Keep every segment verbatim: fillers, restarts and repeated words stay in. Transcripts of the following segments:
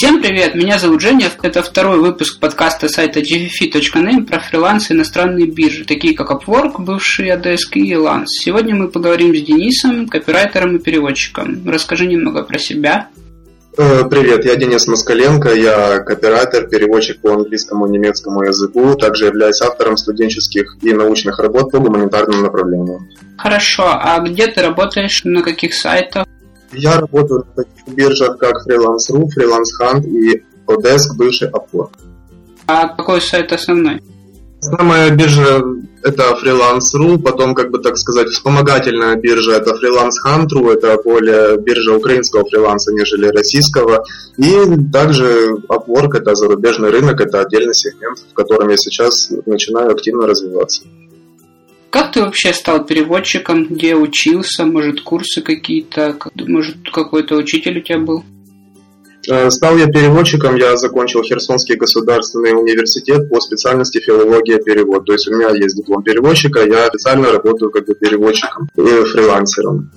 Всем привет, меня зовут Женя, это второй выпуск подкаста сайта джи ви эф точка нэйм про фриланс и иностранные биржи, такие как Upwork, бывший Adesk и Elance. Сегодня мы поговорим с Денисом, копирайтером и переводчиком. Расскажи немного про себя. Привет, я Денис Москаленко, я копирайтер, переводчик по английскому и немецкому языку, также являюсь автором студенческих и научных работ по гуманитарному направлению. Хорошо, а где ты работаешь, на каких сайтах? Я работаю на таких биржах, как Freelance точка ру, Freelance Hunt и Odesk, бывший Upwork. А какой сайт основной? Основная биржа – это Freelance точка ру, потом, как бы так сказать, вспомогательная биржа – это Freelance Hunt точка ру, это более биржа украинского фриланса, нежели российского. И также Upwork – это зарубежный рынок, это отдельный сегмент, в котором я сейчас начинаю активно развиваться. Как ты вообще стал переводчиком? Где учился? Может, курсы какие-то? Может, какой-то учитель у тебя был? Стал я переводчиком, я закончил Херсонский государственный университет по специальности филология перевод. То есть у меня есть диплом переводчика, я официально работаю как бы переводчиком и фрилансером.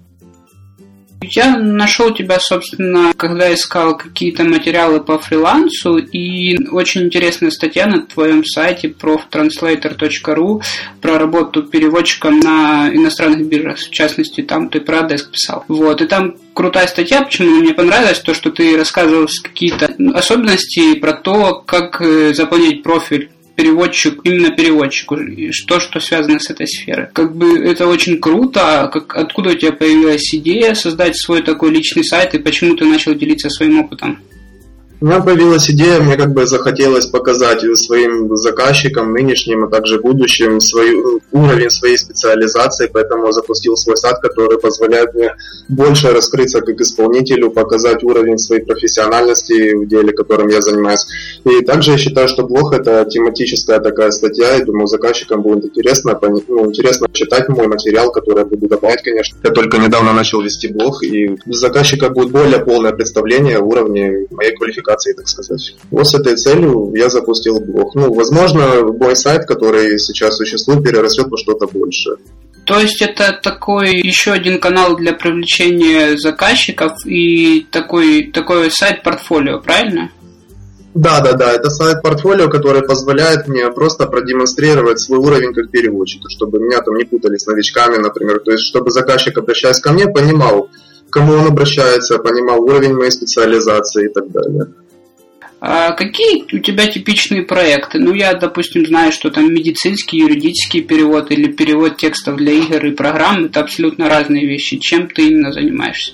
Я нашел тебя, собственно, когда искал какие-то материалы по фрилансу, и очень интересная статья на твоем сайте проф транслейтер точка ру про работу переводчиком на иностранных биржах, в частности, там ты про Adesk писал. Вот, и там крутая статья, почему мне понравилось, то, что ты рассказывал какие-то особенности про то, как заполнить профиль переводчик, именно переводчику, что, что связано с этой сферой. Как бы это очень круто. Как, откуда у тебя появилась идея создать свой такой личный сайт и почему ты начал делиться своим опытом? У меня появилась идея, мне как бы захотелось показать своим заказчикам, нынешним, а также будущим, свой, уровень своей специализации, поэтому запустил свой сайт, который позволяет мне больше раскрыться как исполнителю, показать уровень своей профессиональности в деле, которым я занимаюсь. И также я считаю, что блог – это тематическая такая статья, и думаю, заказчикам будет интересно, ну, интересно читать мой материал, который я буду добавлять, конечно. Я только недавно начал вести блог, и у заказчика будет более полное представление о уровне моей квалификации, так сказать. Вот с этой целью я запустил блог. Ну, возможно, мой сайт, который сейчас существует, перерастет во что-то большее. То есть это такой еще один канал для привлечения заказчиков и такой, такой сайт-портфолио, правильно? Да, да, да, это сайт-портфолио, который позволяет мне просто продемонстрировать свой уровень как переводчика, чтобы меня там не путали с новичками, например. То есть, чтобы заказчик, обращаясь ко мне, понимал, к кому он обращается, понимал уровень моей специализации и так далее. А какие у тебя типичные проекты? Ну, я, допустим, знаю, что там медицинский, юридический перевод или перевод текстов для игр и программ – это абсолютно разные вещи. Чем ты именно занимаешься?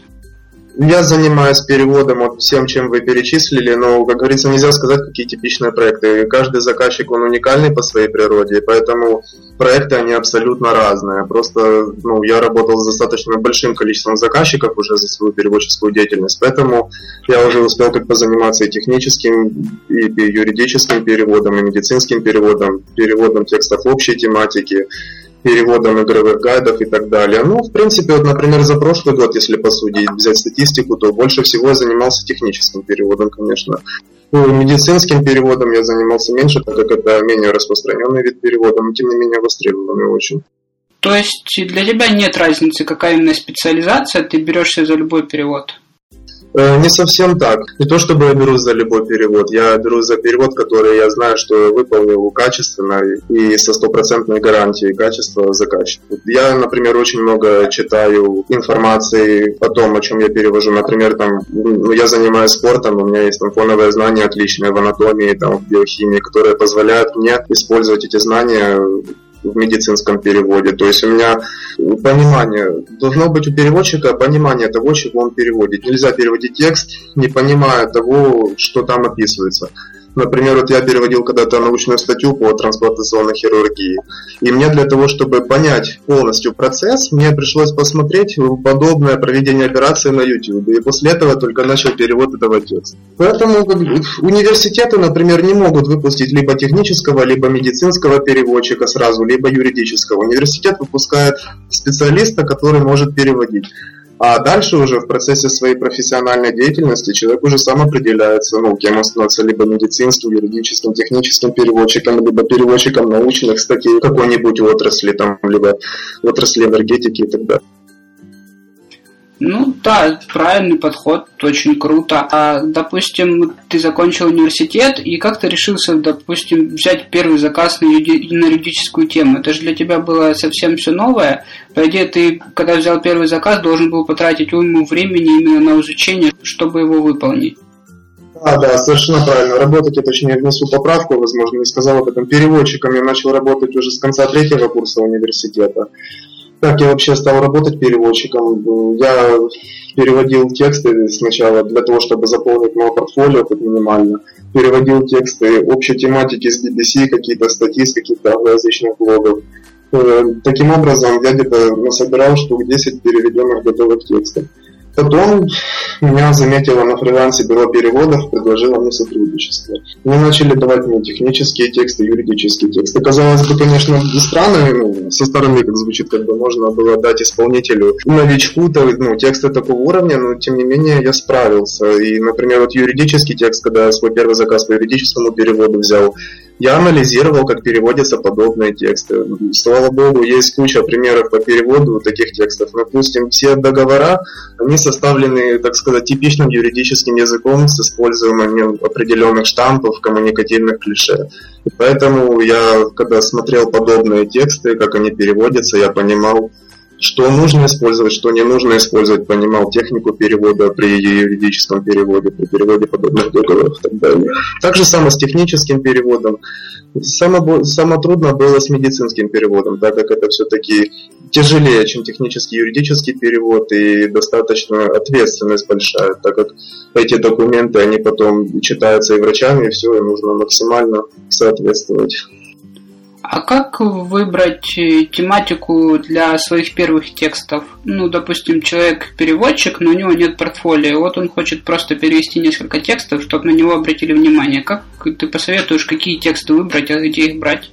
Я занимаюсь переводом от всем, чем вы перечислили, но, как говорится, нельзя сказать, какие типичные проекты. Каждый заказчик, он уникальный по своей природе, поэтому проекты, они абсолютно разные. Просто, ну, я работал с достаточно большим количеством заказчиков уже за свою переводческую деятельность, поэтому я уже успел как бы заниматься и техническим, и юридическим переводом, и медицинским переводом, переводом текстов общей тематики, переводом игровых гайдов и так далее. Ну, в принципе, вот, например, за прошлый год, если посудить, взять статистику, то больше всего я занимался техническим переводом, конечно. Ну, медицинским переводом я занимался меньше, так как это менее распространенный вид перевода, но тем не менее востребованный очень. То есть для тебя нет разницы, какая именно специализация, ты берешься за любой перевод? Не совсем так. Не то чтобы я берусь за любой перевод, я берусь за перевод, который я знаю, что я выполнил качественно и со стопроцентной гарантией качества заказчика. Я, например, очень много читаю информации о том, о чем я перевожу. Например, там, ну, я занимаюсь спортом, у меня есть там фоновые знания отличные в анатомии, там, в биохимии, которые позволяют мне использовать эти знания в медицинском переводе. То есть у меня понимание, должно быть у переводчика понимание того, чего он переводит. Нельзя переводить текст, не понимая того, что там описывается. Например, вот я переводил когда-то научную статью по трансплантационной хирургии, и мне для того, чтобы понять полностью процесс, мне пришлось посмотреть подобное проведение операции на YouTube, и после этого только начал перевод этого текста. Поэтому как, университеты, например, не могут выпустить либо технического, либо медицинского переводчика сразу, либо юридического. Университет выпускает специалиста, который может переводить. А дальше уже в процессе своей профессиональной деятельности человек уже сам определяется, ну, кем он становится, либо медицинским, юридическим, техническим переводчиком, либо переводчиком научных статей в какой-нибудь отрасли, там, либо в отрасли энергетики и так далее. Ну да, правильный подход, очень круто. А, допустим, ты закончил университет, и как ты решился, допустим, взять первый заказ на, юри... на юридическую тему? Это же для тебя было совсем все новое. По идее, ты, когда взял первый заказ, должен был потратить уйму времени именно на изучение, чтобы его выполнить. А, да, совершенно правильно. Работать, я точнее внесу поправку, возможно, не сказал об этом. Переводчиком я начал работать уже с конца третьего курса университета. Как я вообще стал работать переводчиком? Я переводил тексты сначала для того, чтобы заполнить мое портфолио хоть минимально. Переводил тексты общей тематики с би би си, какие-то статьи с каких-то англоязычных блогов. Таким образом, я где-то насобирал штук десять переведенных готовых текстов. Потом меня заметила на фрилансе бюро переводов, предложила мне сотрудничество. Они начали давать мне технические тексты, юридические тексты. Казалось бы, конечно, странно, ну, со стороны, как звучит, как бы можно было дать исполнителю, новичку, ну, тексты такого уровня, но тем не менее я справился. И, например, вот юридический текст, когда я свой первый заказ по юридическому переводу взял, я анализировал, как переводятся подобные тексты. Слава богу, есть куча примеров по переводу таких текстов. Допустим, все договора, они составлены, так сказать, типичным юридическим языком с использованием определенных штампов, коммуникативных клише. И поэтому я, когда смотрел подобные тексты, как они переводятся, я понимал, что нужно использовать, что не нужно использовать, понимал технику перевода при юридическом переводе, при переводе подобных договоров и так далее. Так же самое с техническим переводом. Самое, самое трудное было с медицинским переводом, так как это все-таки тяжелее, чем технический юридический перевод, и достаточно ответственность большая, так как эти документы, они потом читаются и врачами, и все, и нужно максимально соответствовать. А как выбрать тематику для своих первых текстов? Ну, допустим, человек-переводчик, но у него нет портфолио. Вот он хочет просто перевести несколько текстов, чтобы на него обратили внимание. Как ты посоветуешь, какие тексты выбрать, а где их брать?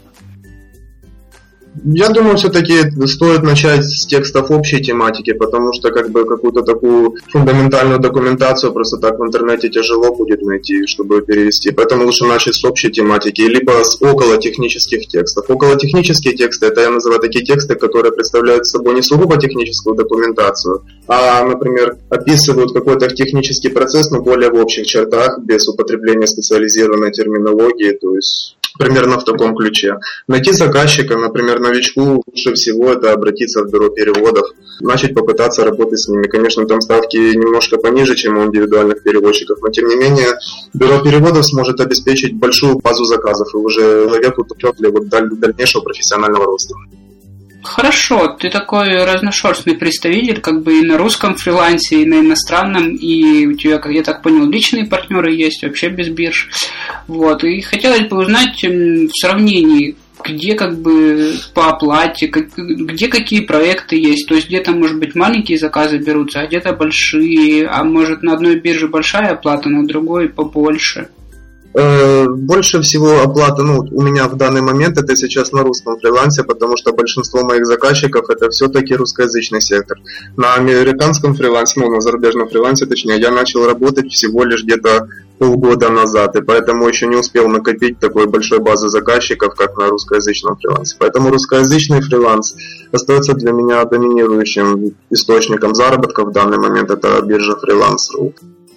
Я думаю, все-таки стоит начать с текстов общей тематики, потому что как бы какую-то такую фундаментальную документацию просто так в интернете тяжело будет найти, чтобы перевести. Поэтому лучше начать с общей тематики, либо с околотехнических текстов. Околотехнические тексты, это я называю такие тексты, которые представляют собой не сугубо техническую документацию, а, например, описывают какой-то технический процесс, но более в общих чертах, без употребления специализированной терминологии, то есть примерно в таком ключе. Найти заказчика, например, новичку лучше всего это обратиться в бюро переводов, начать попытаться работать с ними. Конечно, там ставки немножко пониже, чем у индивидуальных переводчиков, но тем не менее бюро переводов сможет обеспечить большую базу заказов и уже человеку тупет для вот дальнейшего профессионального роста. Хорошо, ты такой разношерстный представитель, как бы и на русском фрилансе, и на иностранном, и у тебя, как я так понял, личные партнеры есть, вообще без бирж. Вот, и хотелось бы узнать в сравнении, где как бы по оплате, как, где какие проекты есть, то есть где-то, может быть, маленькие заказы берутся, а где-то большие, а может на одной бирже большая оплата, на другой побольше. Больше всего оплата, ну, у меня в данный момент это сейчас на русском фрилансе, потому что большинство моих заказчиков это все-таки русскоязычный сектор. На американском фрилансе, ну, на зарубежном фрилансе, точнее, я начал работать всего лишь где-то полгода назад, и поэтому еще не успел накопить такой большой базы заказчиков, как на русскоязычном фрилансе. Поэтому русскоязычный фриланс остается для меня доминирующим источником заработка в данный момент, это биржа фриланс точка ру.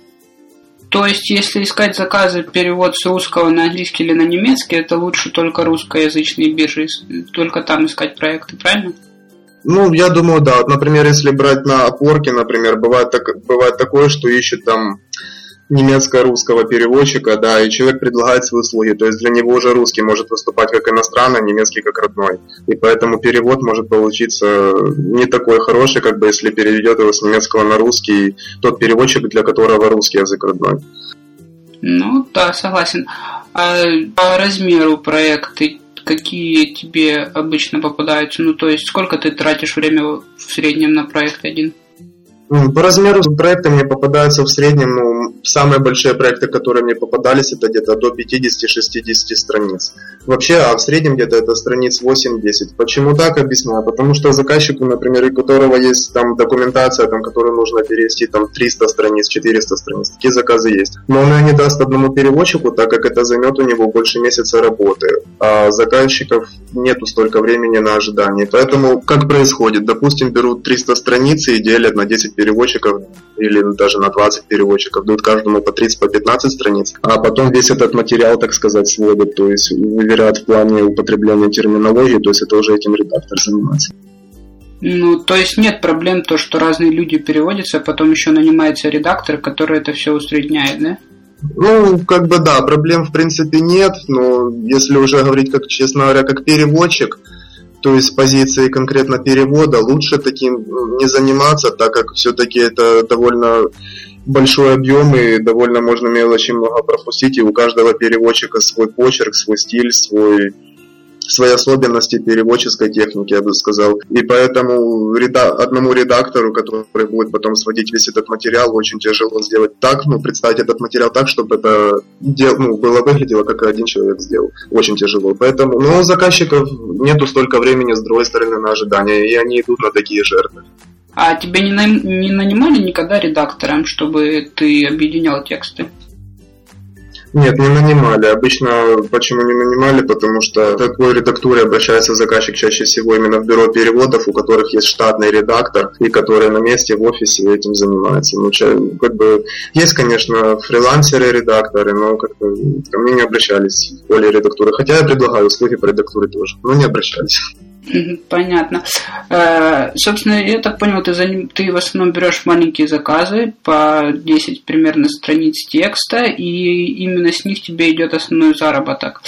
То есть, если искать заказы, перевод с русского на английский или на немецкий, это лучше только русскоязычные биржи, только там искать проекты, правильно? Ну, я думаю, да. Вот, например, если брать на Upwork, например, бывает, так, бывает такое, что ищет там немецко-русского переводчика, да, и человек предлагает свои услуги, то есть для него уже русский может выступать как иностранный, немецкий как родной, и поэтому перевод может получиться не такой хороший, как бы если переведет его с немецкого на русский тот переводчик, для которого русский язык родной. Ну да, согласен. А по размеру проекты какие тебе обычно попадаются? Ну то есть сколько ты тратишь время в среднем на проект один? По размеру проекта мне попадаются в среднем, ну, самые большие проекты, которые мне попадались, это где-то до пятьдесят-шестьдесят страниц. Вообще, а в среднем где-то это страниц восемь-десять. Почему так, объясняю? Потому что заказчику, например, у которого есть там документация, там, которую нужно перевести там триста страниц, четыреста страниц, такие заказы есть. Но он ее не даст одному переводчику, так как это займет у него больше месяца работы. А заказчиков нету столько времени на ожидание. Поэтому как происходит? Допустим, берут триста страниц и делят на десять переводчиков или даже на двадцать переводчиков, дают каждому по тридцать, по пятнадцать страниц, а потом весь этот материал, так сказать, сводят, то есть выверяют в плане употребления терминологии, то есть это уже этим редактор занимается. Ну, то есть нет проблем то, что разные люди переводятся, а потом еще нанимается редактор, который это все усредняет, да? Ну, как бы да, проблем в принципе нет, но если уже говорить, как, честно говоря, как переводчик, то есть с позиции конкретно перевода, лучше таким не заниматься, так как все-таки это довольно большой объем и довольно можно мелочи много пропустить, и у каждого переводчика свой почерк, свой стиль, свой... свои особенности переводческой техники, я бы сказал. И поэтому реда- одному редактору, который будет потом сводить весь этот материал, очень тяжело сделать так, ну, представить этот материал так, чтобы это дел- ну, было выглядело, как один человек сделал. Очень тяжело. Поэтому, но у заказчиков нету столько времени, с другой стороны, на ожидания, и они идут на такие жертвы. А тебя не, на- не нанимали никогда редактором, чтобы ты объединял тексты? Нет, не нанимали. Обычно почему не нанимали? Потому что к такой редактуре обращается заказчик чаще всего именно в бюро переводов, у которых есть штатный редактор, и которые на месте в офисе этим занимаются. Ну, как бы есть, конечно, фрилансеры, редакторы, но как-то ко мне не обращались в поле редактуры. Хотя я предлагаю услуги по редактуре тоже, но не обращались. Понятно. Собственно, я так понял, ты, за... ты в основном берешь маленькие заказы по десять примерно страниц текста, и именно с них тебе идет основной заработок.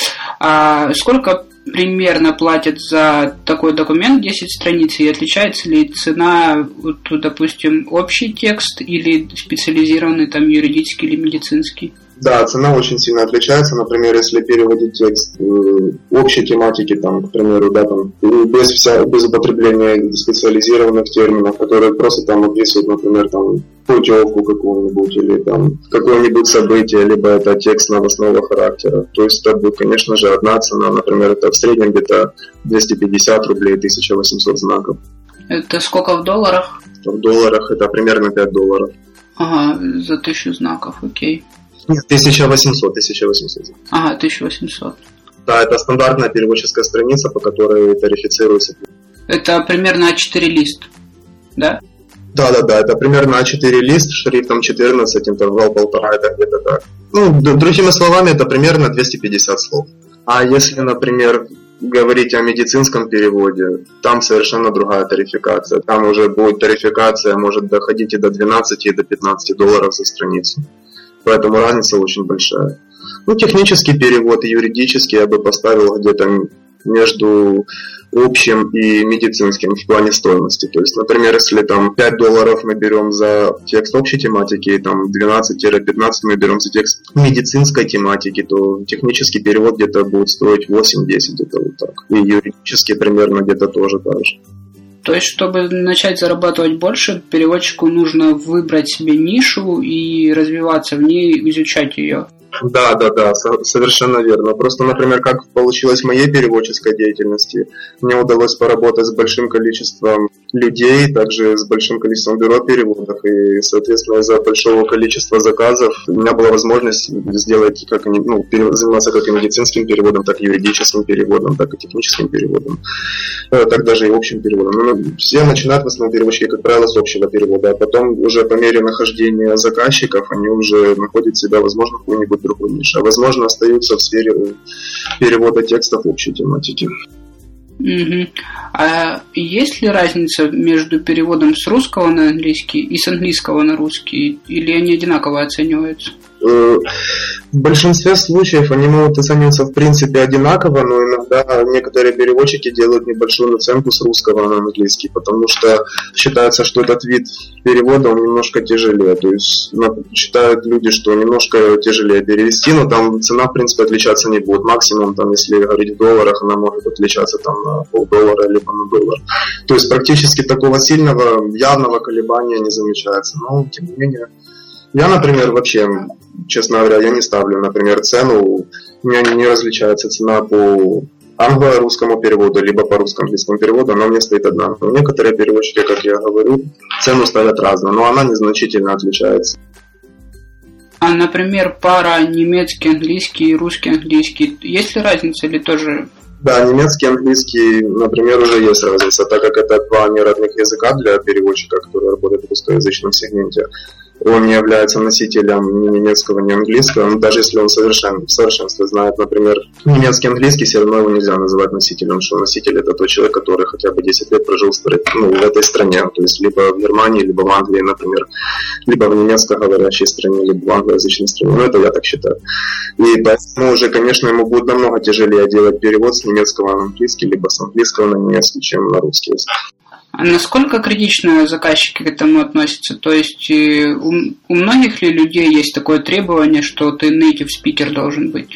А сколько примерно платят за такой документ десять страниц, и отличается ли цена, вот, допустим, общий текст или специализированный там юридический или медицинский? Да, цена очень сильно отличается. Например, если переводить текст э, общей тематики, там, к примеру, да, там, без, вся, без употребления специализированных терминов, которые просто там описывают, например, там, путевку какую-нибудь или там какое-нибудь событие, либо это текст новостного характера. То есть это будет, конечно же, одна цена. Например, это в среднем где-то двести пятьдесят рублей, тысяча восемьсот знаков. Это сколько в долларах? В долларах это примерно пять долларов. Ага, за тысячу знаков, окей. Нет, тысяча восемьсот, тысяча восемьсот. Ага, тысяча восемьсот. Да, это стандартная переводческая страница, по которой тарифицируется. Это примерно а четыре лист, да? Да, да, да, это примерно а четыре лист, шрифтом четырнадцать, интервал полтора, это где-то так. Ну, другими словами, это примерно двести пятьдесят слов. А если, например, говорить о медицинском переводе, там совершенно другая тарификация. Там уже будет тарификация, может доходить и до двенадцати, и до пятнадцати долларов за страницу. Поэтому разница очень большая. Ну, технический перевод и юридический я бы поставил где-то между общим и медицинским в плане стоимости. То есть, например, если там пять долларов мы берем за текст общей тематики, и там двенадцать-пятнадцать мы берем за текст медицинской тематики, то технический перевод где-то будет стоить восемь-десять, где-то вот так. И юридический примерно где-то тоже так же. То есть, чтобы начать зарабатывать больше, переводчику нужно выбрать себе нишу и развиваться в ней, изучать ее. Да, да, да, совершенно верно. Просто, например, как получилось в моей переводческой деятельности, мне удалось поработать с большим количеством людей, также с большим количеством бюро переводов, и, соответственно, из-за большого количества заказов у меня была возможность сделать, как, ну, заниматься как и медицинским переводом, так и юридическим переводом, так и техническим переводом, так даже и общим переводом. Но все начинают в основном переводчики, как правило, с общего перевода, а потом уже по мере нахождения заказчиков они уже находят себя, возможно, в какой-нибудь другой нише, а возможно остаются в сфере перевода текстов общей тематики. Угу. А есть ли разница между переводом с русского на английский и с английского на русский, или они одинаково оцениваются? В большинстве случаев они могут оцениваться в принципе одинаково, но иногда некоторые переводчики делают небольшую наценку с русского на английский, потому что считается, что этот вид перевода он немножко тяжелее. То есть считают люди, что немножко тяжелее перевести, но там цена в принципе отличаться не будет. Максимум, там, если говорить в долларах, она может отличаться там, на полдоллара либо на доллар. То есть практически такого сильного, явного колебания не замечается. Но тем не менее. Я, например, вообще, честно говоря, я не ставлю, например, цену, у меня не различается цена по англо-русскому переводу, либо по русско-английскому переводу, она у меня стоит одна. Но некоторые переводчики, как я говорю, цену ставят разную, но она незначительно отличается. А, например, пара немецкий-английский и русский-английский, есть ли разница или тоже Да, немецкий, английский, например, уже есть разница, так как это два неродных языка для переводчика, который работает в русскоязычном сегменте. Он не является носителем ни немецкого, ни английского, но даже если он совершен, в совершенстве знает, например, немецкий, английский, все равно его нельзя называть носителем, потому что носитель – это тот человек, который хотя бы десять лет прожил в, ну, в этой стране, то есть либо в Германии, либо в Англии, например, либо в немецкоговорящей стране, либо в англоязычной стране, ну это я так считаю. И поэтому уже, конечно, ему будет намного тяжелее делать перевод с немецкого на английский, либо с английского на немецкий, чем на русский язык. А насколько критично заказчики к этому относятся? То есть у, у многих ли людей есть такое требование, что ты native speaker должен быть?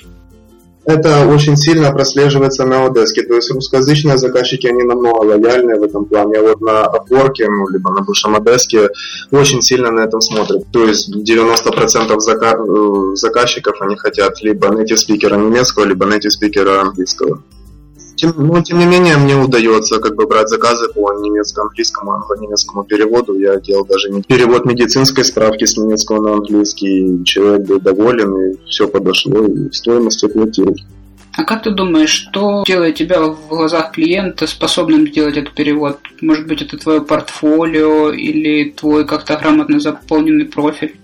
Это очень сильно прослеживается на Одеске. То есть русскоязычные заказчики, они намного лояльные в этом плане. А вот на Upwork, ну, либо на бывшем Одеске очень сильно на этом смотрят. То есть девяносто процентов зака- заказчиков, они хотят либо native speaker немецкого, либо native speaker английского. Тем, ну, тем не менее, мне удается как бы брать заказы по немецко-английскому, англо-немецкому переводу. Я делал даже перевод медицинской справки с немецкого на английский. И человек был доволен, и все подошло, и стоимость оплатил. А как ты думаешь, что делает тебя в глазах клиента способным сделать этот перевод? Может быть, это твое портфолио или твой как-то грамотно заполненный профиль?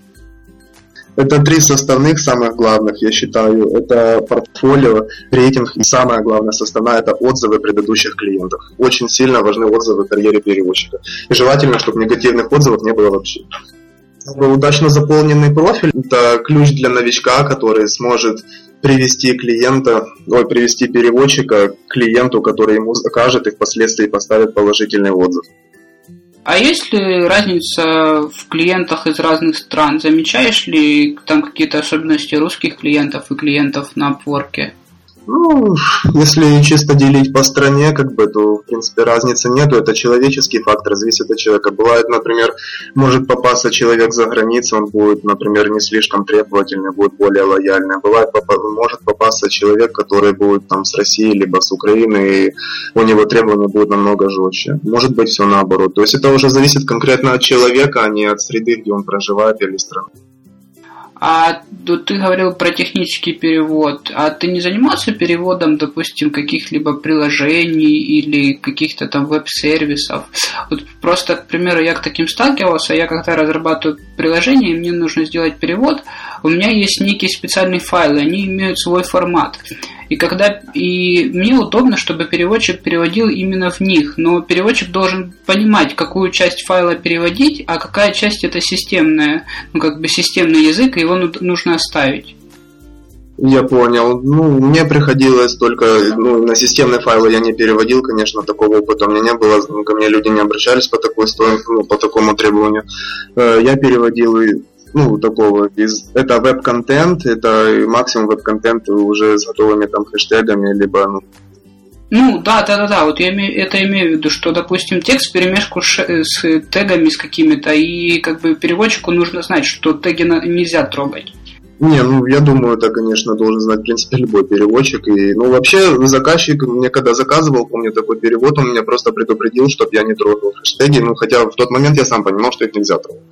Это три составных самых главных, я считаю. Это портфолио, рейтинг и самая главная составная – это отзывы предыдущих клиентов. Очень сильно важны отзывы в карьере переводчика. И желательно, чтобы негативных отзывов не было вообще. Удачно заполненный профиль – это ключ для новичка, который сможет привести клиента, ой, привести переводчика к клиенту, который ему закажет и впоследствии поставит положительный отзыв. А есть ли разница в клиентах из разных стран? Замечаешь ли там какие-то особенности русских клиентов и клиентов на Upwork? Ну, если чисто делить по стране, как бы, то, в принципе, разницы нету. Это человеческий фактор, зависит от человека. Бывает, например, может попасться человек за границей, он будет, например, не слишком требовательный, будет более лояльный. Бывает, может попасться человек, который будет там с России, либо с Украины, и у него требования будут намного жестче. Может быть, все наоборот. То есть это уже зависит конкретно от человека, а не от среды, где он проживает, или страны. А ты говорил про технический перевод. А ты не занимался переводом, допустим, каких-либо приложений или каких-то там веб-сервисов? Вот просто, к примеру, я к таким сталкивался. Я когда разрабатываю приложение, и мне нужно сделать перевод, у меня есть некие специальные файлы, они имеют свой формат. И когда и мне удобно, чтобы переводчик переводил именно в них, но переводчик должен понимать, какую часть файла переводить, а какая часть это системная, ну как бы системный язык, и его нужно оставить. Я понял. Ну, мне приходилось только, ну, на системные файлы я не переводил, конечно, такого опыта у меня не было, ко мне люди не обращались по такой стоимости, ну, по такому требованию. Я переводил и ну, такого, из, это веб-контент, это максимум веб-контент уже с готовыми там хэштегами, либо, ну... Ну, да, да, да, да, вот я имею, это имею в виду, что, допустим, текст вперемешку с, с тегами с какими-то, и как бы переводчику нужно знать, что теги нельзя трогать. Не, ну, я думаю, это, конечно, должен знать, в принципе, любой переводчик. И, ну, вообще, заказчик мне когда заказывал, помню, такой перевод, он меня просто предупредил, чтобы я не трогал хэштеги, ну, хотя в тот момент я сам понимал, что их нельзя трогать.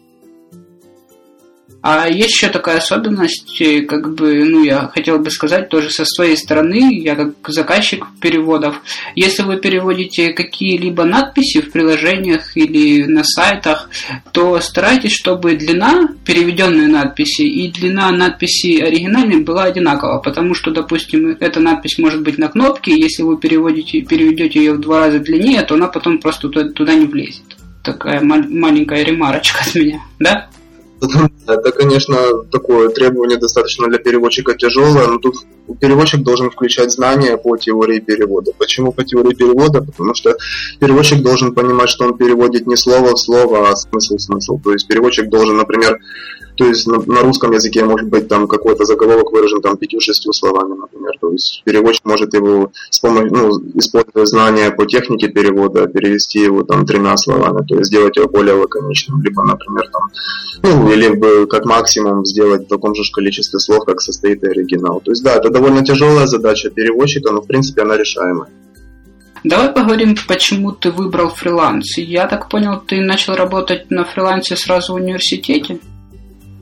А есть еще такая особенность, как бы, ну, я хотел бы сказать тоже со своей стороны, я как заказчик переводов, если вы переводите какие-либо надписи в приложениях или на сайтах, то старайтесь, чтобы длина переведенной надписи и длина надписи оригинальной была одинакова, потому что, допустим, эта надпись может быть на кнопке, если вы переводите, переведете ее в два раза длиннее, то она потом просто туда, туда не влезет. Такая мал- маленькая ремарочка от меня, да? Это, конечно, такое требование достаточно для переводчика тяжелое, но тут переводчик должен включать знания по теории перевода. Почему по теории перевода? Потому что переводчик должен понимать, что он переводит не слово в слово, а смысл в смысл. То есть переводчик должен, например, то есть на, на русском языке может быть там какой-то заголовок выражен там пятью-шестью словами, например. То есть переводчик может его с помощью, ну, используя знания по технике перевода, перевести его там тремя словами, то есть сделать его более лаконичным, либо, например, там, ну, или бы как максимум сделать в таком же количестве слов, как состоит и оригинал. То есть да, это довольно тяжелая задача переводчика, но в принципе она решаемая. Давай поговорим, почему ты выбрал фриланс. Я так понял, ты начал работать на фрилансе сразу в университете?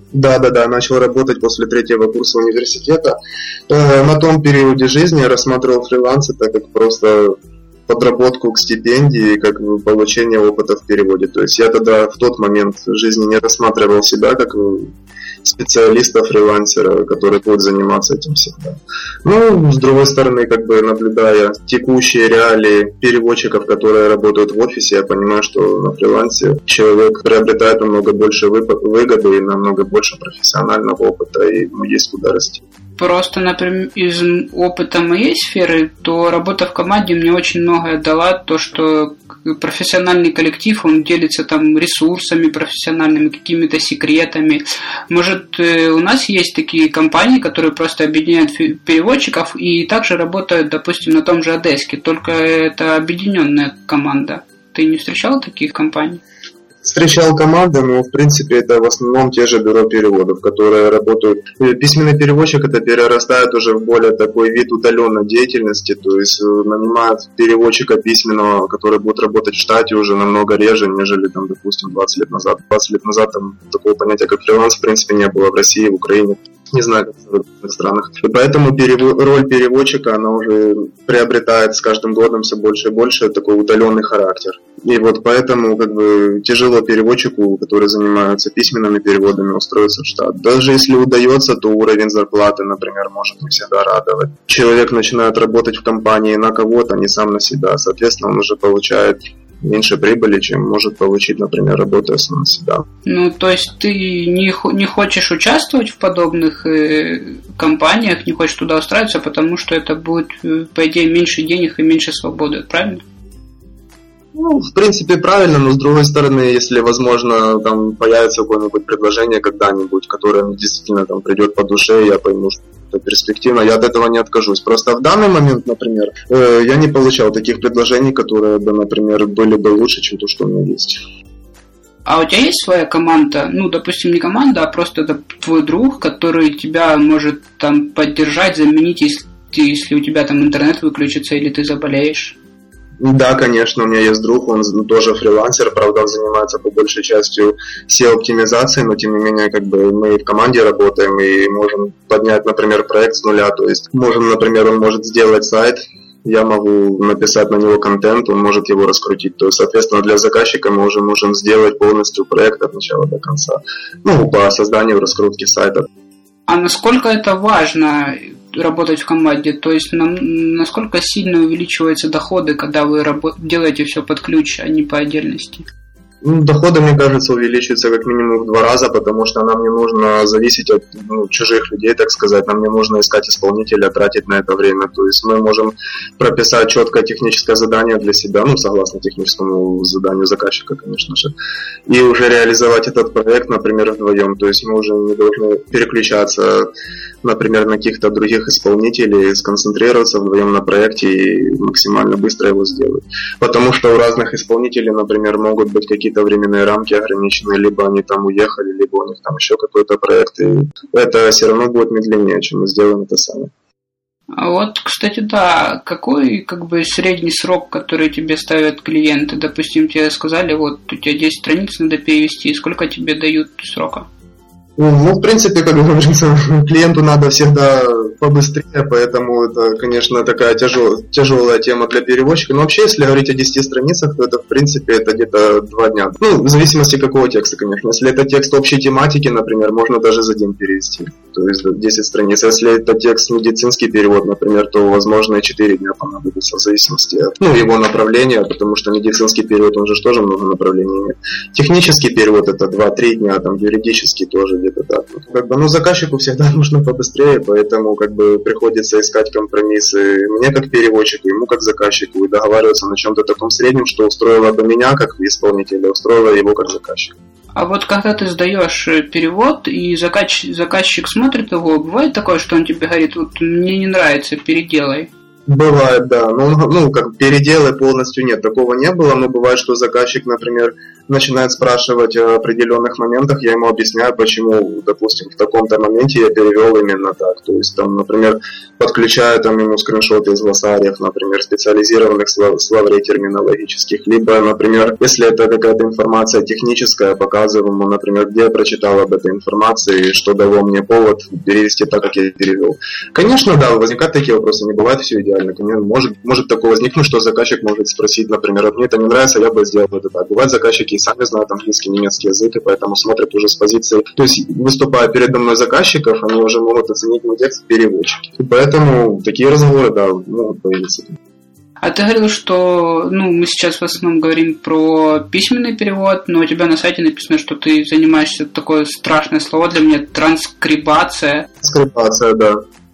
Да-да-да, начал работать после третьего курса университета. На том периоде жизни я рассматривал фриланс это как просто подработку к стипендии, как получение опыта в переводе. То есть я тогда в тот момент в жизни не рассматривал себя как специалиста, фрилансера, который будет заниматься этим всегда. Ну, с другой стороны, как бы наблюдая текущие реалии переводчиков, которые работают в офисе, я понимаю, что на фрилансе человек приобретает намного больше выгоды и намного больше профессионального опыта, и ему есть куда расти. Просто, например, из опыта моей сферы, то работа в команде мне очень многое дала, то, что профессиональный коллектив, он делится там ресурсами профессиональными, какими-то секретами. Может, у нас есть такие компании, которые просто объединяют переводчиков и также работают, допустим, на том же Одеске, только это объединенная команда. Ты не встречал таких компаний? Встречал команды, но в принципе это в основном те же бюро переводов, которые работают. Письменный переводчик это перерастает уже в более такой вид удаленной деятельности, то есть нанимают переводчика письменного, который будет работать в штате уже намного реже, нежели там, допустим, двадцать лет назад. двадцать лет назад там такого понятия, как фриланс, в принципе, не было в России, в Украине. Не знаю, как в других странах. И поэтому перево- роль переводчика, она уже приобретает с каждым годом все больше и больше такой удаленный характер. И вот поэтому как бы тяжело переводчику, который занимается письменными переводами, устроиться в штат. Даже если удается, то уровень зарплаты, например, может не всегда радовать. Человек начинает работать в компании на кого-то, а не сам на себя. Соответственно, он уже получает меньше прибыли, чем может получить, например, работая сам на себя. Ну, то есть ты не, не хочешь участвовать в подобных э, компаниях, не хочешь туда устраиваться, потому что это будет, по идее, меньше денег и меньше свободы, правильно? Ну, в принципе, правильно, но с другой стороны, если, возможно, там появится какое-нибудь предложение когда-нибудь, которое мне действительно там придет по душе, я пойму, что это перспективно, я от этого не откажусь. Просто в данный момент, например, э, я не получал таких предложений, которые бы, например, были бы лучше, чем то, что у меня есть. А у тебя есть своя команда, ну, допустим, не команда, а просто это твой друг, который тебя может там поддержать, заменить, если, если у тебя там интернет выключится или ты заболеешь? Да, конечно, у меня есть друг, он тоже фрилансер, правда, он занимается по большей частью сео-оптимизацией, но тем не менее, как бы мы в команде работаем и можем поднять, например, проект с нуля, то есть можем, например, он может сделать сайт, я могу написать на него контент, он может его раскрутить, то есть, соответственно, для заказчика мы уже можем сделать полностью проект от начала до конца, ну, по созданию раскрутки сайта. А насколько это важно работать в команде? То есть нам, насколько сильно увеличиваются доходы, когда вы рабо- делаете все под ключ, а не по отдельности? Ну, доходы, мне кажется, увеличиваются как минимум в два раза, потому что нам не нужно зависеть от ну, чужих людей, так сказать. Нам не нужно искать исполнителя, тратить на это время. То есть мы можем прописать четкое техническое задание для себя, ну, согласно техническому заданию заказчика, конечно же, и уже реализовать этот проект, например, вдвоем. То есть мы уже не должны переключаться, например, на каких-то других исполнителей, сконцентрироваться вдвоем на проекте и максимально быстро его сделать. Потому что у разных исполнителей, например, могут быть какие-то временные рамки ограничены, либо они там уехали, либо у них там еще какой-то проект, и это все равно будет медленнее, чем мы сделаем это сами. А вот, кстати, да, какой как бы средний срок, который тебе ставят клиенты? Допустим, тебе сказали, вот у тебя десять страниц надо перевести, сколько тебе дают срока? Ну, в принципе, как говорится, клиенту надо всегда побыстрее, поэтому это, конечно, такая тяжел, тяжелая тема для переводчика. Но вообще, если говорить о десяти страницах, то это, в принципе, это где-то два дня. Ну, в зависимости какого текста, конечно. Если это текст общей тематики, например, можно даже за день перевести. То есть десять страниц. Если это текст медицинский перевод, например, то, возможно, и четыре дня понадобится, в зависимости от ну, его направления, потому что медицинский перевод, он же тоже много направлений имеет. Технический перевод это два-три дня, там, юридический тоже где-то так. Как бы, ну, заказчику всегда нужно побыстрее, поэтому как бы приходится искать компромиссы мне как переводчику, ему как заказчику и договариваться на чем-то таком среднем, что устроило бы меня как исполнителя, устроило его как заказчика. А вот когда ты сдаешь перевод и заказчик, заказчик смотрит его, бывает такое, что он тебе говорит, вот мне не нравится, переделай? Бывает, да. Ну, ну, как переделай полностью нет, такого не было, но бывает, что заказчик, например, начинает спрашивать о определенных моментах, я ему объясняю, почему, допустим, в таком-то моменте я перевел именно так. То есть, там, например, подключаю там, ему скриншоты из глоссариев, например, специализированных слов, словарей терминологических, либо, например, если это какая-то информация техническая, показываю ему, например, где я прочитал об этой информации, что дало мне повод перевести так, как я перевел. Конечно, да, возникают такие вопросы, не бывает все идеально. Может, может такое возникнуть, что заказчик может спросить, например, мне это не нравится, я бы сделал это так. Бывают заказчики и сами знают английский, немецкий язык, и поэтому смотрят уже с позиции. То есть, выступая передо мной заказчиков, они уже могут оценить мой текст в переводчике. И поэтому такие разговоры, да, могут появиться. А ты говорил, что ну, мы сейчас в основном говорим про письменный перевод, но у тебя на сайте написано, что ты занимаешься, такое страшное слово для меня, транскрибация. Транскрибация, да.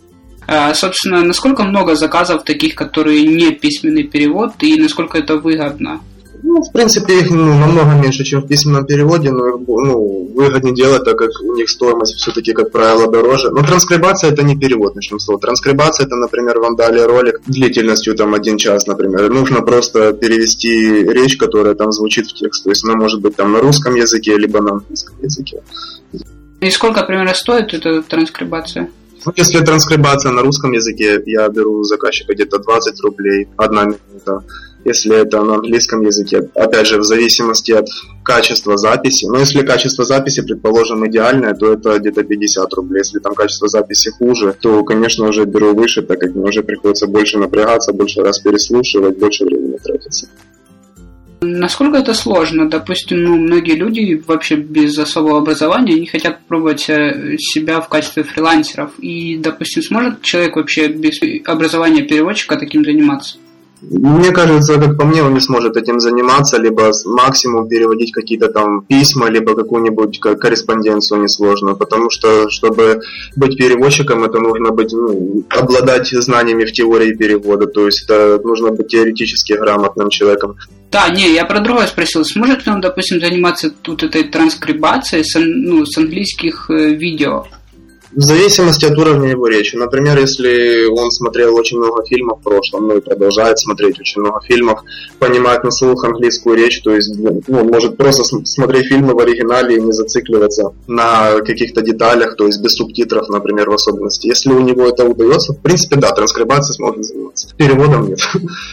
А, собственно, насколько много заказов таких, которые не письменный перевод, и насколько это выгодно? Ну, в принципе, их ну, намного меньше, чем в письменном переводе, но их ну, выгоднее делать, так как у них стоимость все-таки, как правило, дороже. Но транскрибация – это не перевод, начнем с слова. Транскрибация – это, например, вам дали ролик длительностью там один час, например. Нужно просто перевести речь, которая там звучит в текст. То есть она может быть там на русском языке, либо на английском языке. И сколько примерно стоит эта транскрибация? Ну, если транскрибация на русском языке, я беру у заказчика где-то двадцать рублей, одна минута. Если это на английском языке, опять же, в зависимости от качества записи. Но если качество записи, предположим, идеальное, то это где-то пятьдесят рублей. Если там качество записи хуже, то, конечно, уже беру выше, так как мне уже приходится больше напрягаться, больше раз переслушивать, больше времени тратится. Насколько это сложно? Допустим, ну, многие люди вообще без особого образования не хотят пробовать себя в качестве фрилансеров. И, допустим, сможет человек вообще без образования переводчика таким заниматься? Мне кажется, как по мне, он не сможет этим заниматься, либо максимум переводить какие-то там письма, либо какую-нибудь корреспонденцию несложную, потому что, чтобы быть переводчиком, это нужно быть, ну, обладать знаниями в теории перевода, то есть это нужно быть теоретически грамотным человеком. Да, не, я про другое спросил. Сможет ли он, допустим, заниматься тут этой транскрибацией с, ну, с английских э, видео? В зависимости от уровня его речи. Например, если он смотрел очень много фильмов в прошлом, ну и продолжает смотреть очень много фильмов, понимает на слух английскую речь, то есть ну, может просто смотреть фильмы в оригинале и не зацикливаться на каких-то деталях, то есть без субтитров, например, в особенности. Если у него это удается, в принципе, да, транскрибацией сможет заниматься. Переводом нет.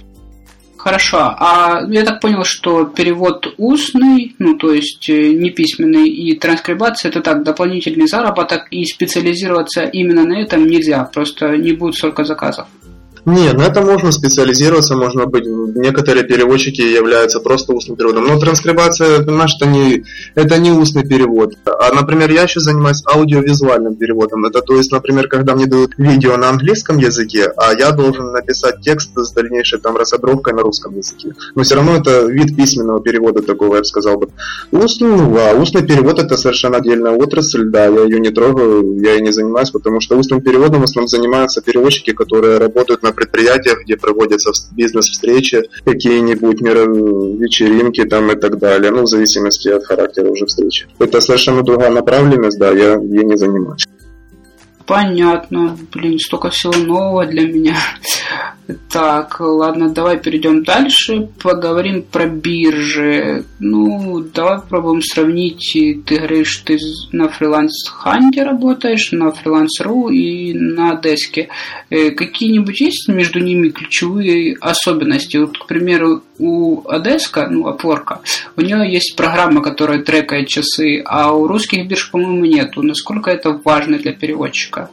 Хорошо, а я так понял, что перевод устный, ну то есть не письменный, и транскрибация это так, дополнительный заработок, и специализироваться именно на этом нельзя, просто не будет столько заказов. Нет, на это можно специализироваться, можно быть. Некоторые переводчики являются просто устным переводом. Но транскрибация, понимаешь, это не, это не устный перевод. А, например, я еще занимаюсь аудиовизуальным переводом. Это, то есть, например, когда мне дают видео на английском языке, а я должен написать текст с дальнейшей там рассадровкой на русском языке. Но все равно это вид письменного перевода такого, я бы сказал бы. Устный, ну, а устный перевод это совершенно отдельная отрасль, да, я ее не трогаю, я ей не занимаюсь, потому что устным переводом в основном занимаются переводчики, которые работают на предприятиях, где проводятся бизнес-встречи, какие-нибудь вечеринки там и так далее, ну, в зависимости от характера уже встречи. Это совершенно другая направленность, да, я ей не занимаюсь. Понятно. Блин, столько всего нового для меня. Так, ладно, давай перейдем дальше. Поговорим про биржи. Ну, давай попробуем сравнить. Ты говоришь, ты на фриланс-ханте работаешь, на фриланс.ру и на деске. Какие-нибудь есть между ними ключевые особенности? Вот, к примеру, у Одеска, ну, Upwork, у нее есть программа, которая трекает часы, а у русских бирж, по-моему, нету. Насколько это важно для переводчика?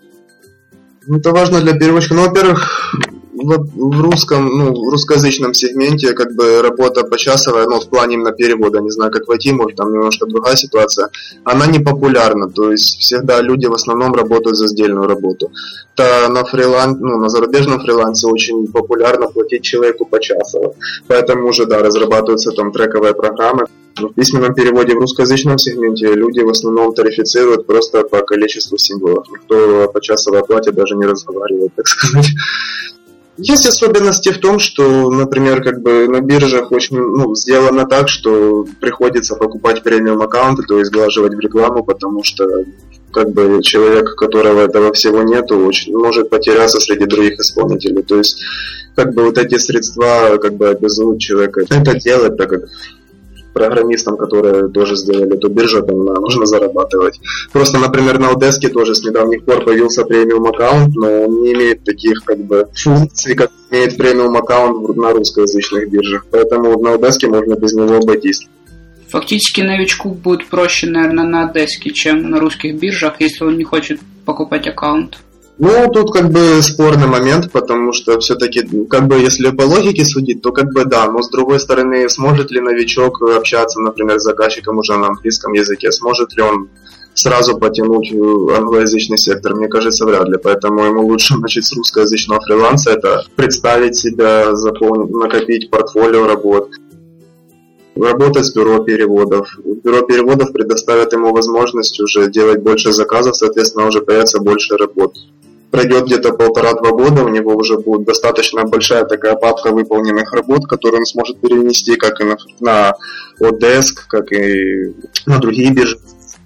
Это важно для переводчика. Ну, во-первых, в русском, ну, в русскоязычном сегменте как бы работа почасовая, ну, в плане именно перевода, не знаю, как войти, может, там немножко другая ситуация, она не популярна, то есть всегда люди в основном работают за сдельную работу. То на фриланс, ну, на зарубежном фрилансе очень популярно платить человеку почасово, поэтому уже, да, разрабатываются там трековые программы. В письменном переводе в русскоязычном сегменте люди в основном тарифицируют просто по количеству символов. Никто о почасовой оплате даже не разговаривает, так сказать. Есть особенности в том, что, например, как бы на биржах очень, ну, сделано так, что приходится покупать премиум аккаунты, то есть вглаживать в рекламу, потому что как бы человек, у которого этого всего нету, очень может потеряться среди других исполнителей. То есть как бы вот эти средства как бы обязуют человека это делать, так как программистам, которые тоже сделали эту биржу, там нужно зарабатывать. Просто, например, на Odesk тоже с недавних пор появился премиум аккаунт, но он не имеет таких как бы функций, как имеет премиум аккаунт на русскоязычных биржах. Поэтому на Odesk можно без него обойтись. Фактически новичку будет проще, наверное, на Odesk, чем на русских биржах, если он не хочет покупать аккаунт. Ну, тут как бы спорный момент, потому что все-таки, как бы, если по логике судить, то как бы да, но с другой стороны, сможет ли новичок общаться, например, с заказчиком уже на английском языке, сможет ли он сразу потянуть англоязычный сектор, мне кажется, вряд ли, поэтому ему лучше начать с русскоязычного фриланса, это представить себя, заполнить, накопить портфолио работ, работать с бюро переводов. Бюро переводов предоставит ему возможность уже делать больше заказов, соответственно, уже появится больше работ. Пройдет где-то полтора-два года, у него уже будет достаточно большая такая папка выполненных работ, которую он сможет перенести как и на, на Odesk, как и на другие биржи.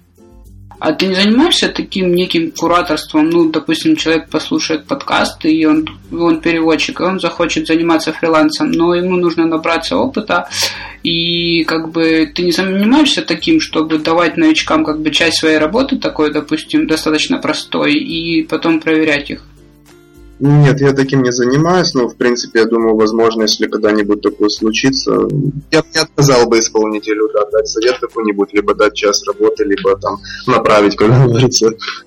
А ты не занимаешься таким неким кураторством? Ну, допустим, человек послушает подкасты, и он, он переводчик, и он захочет заниматься фрилансом, но ему нужно набраться опыта, и как бы ты не занимаешься таким, чтобы давать новичкам как бы часть своей работы такой, допустим, достаточно простой, и потом проверять их? Нет, я таким не занимаюсь, но, в принципе, я думаю, возможно, если когда-нибудь такое случится, я бы не отказал бы исполнителю, да, дать совет какой-нибудь, либо дать час работы, либо там направить, как говорится.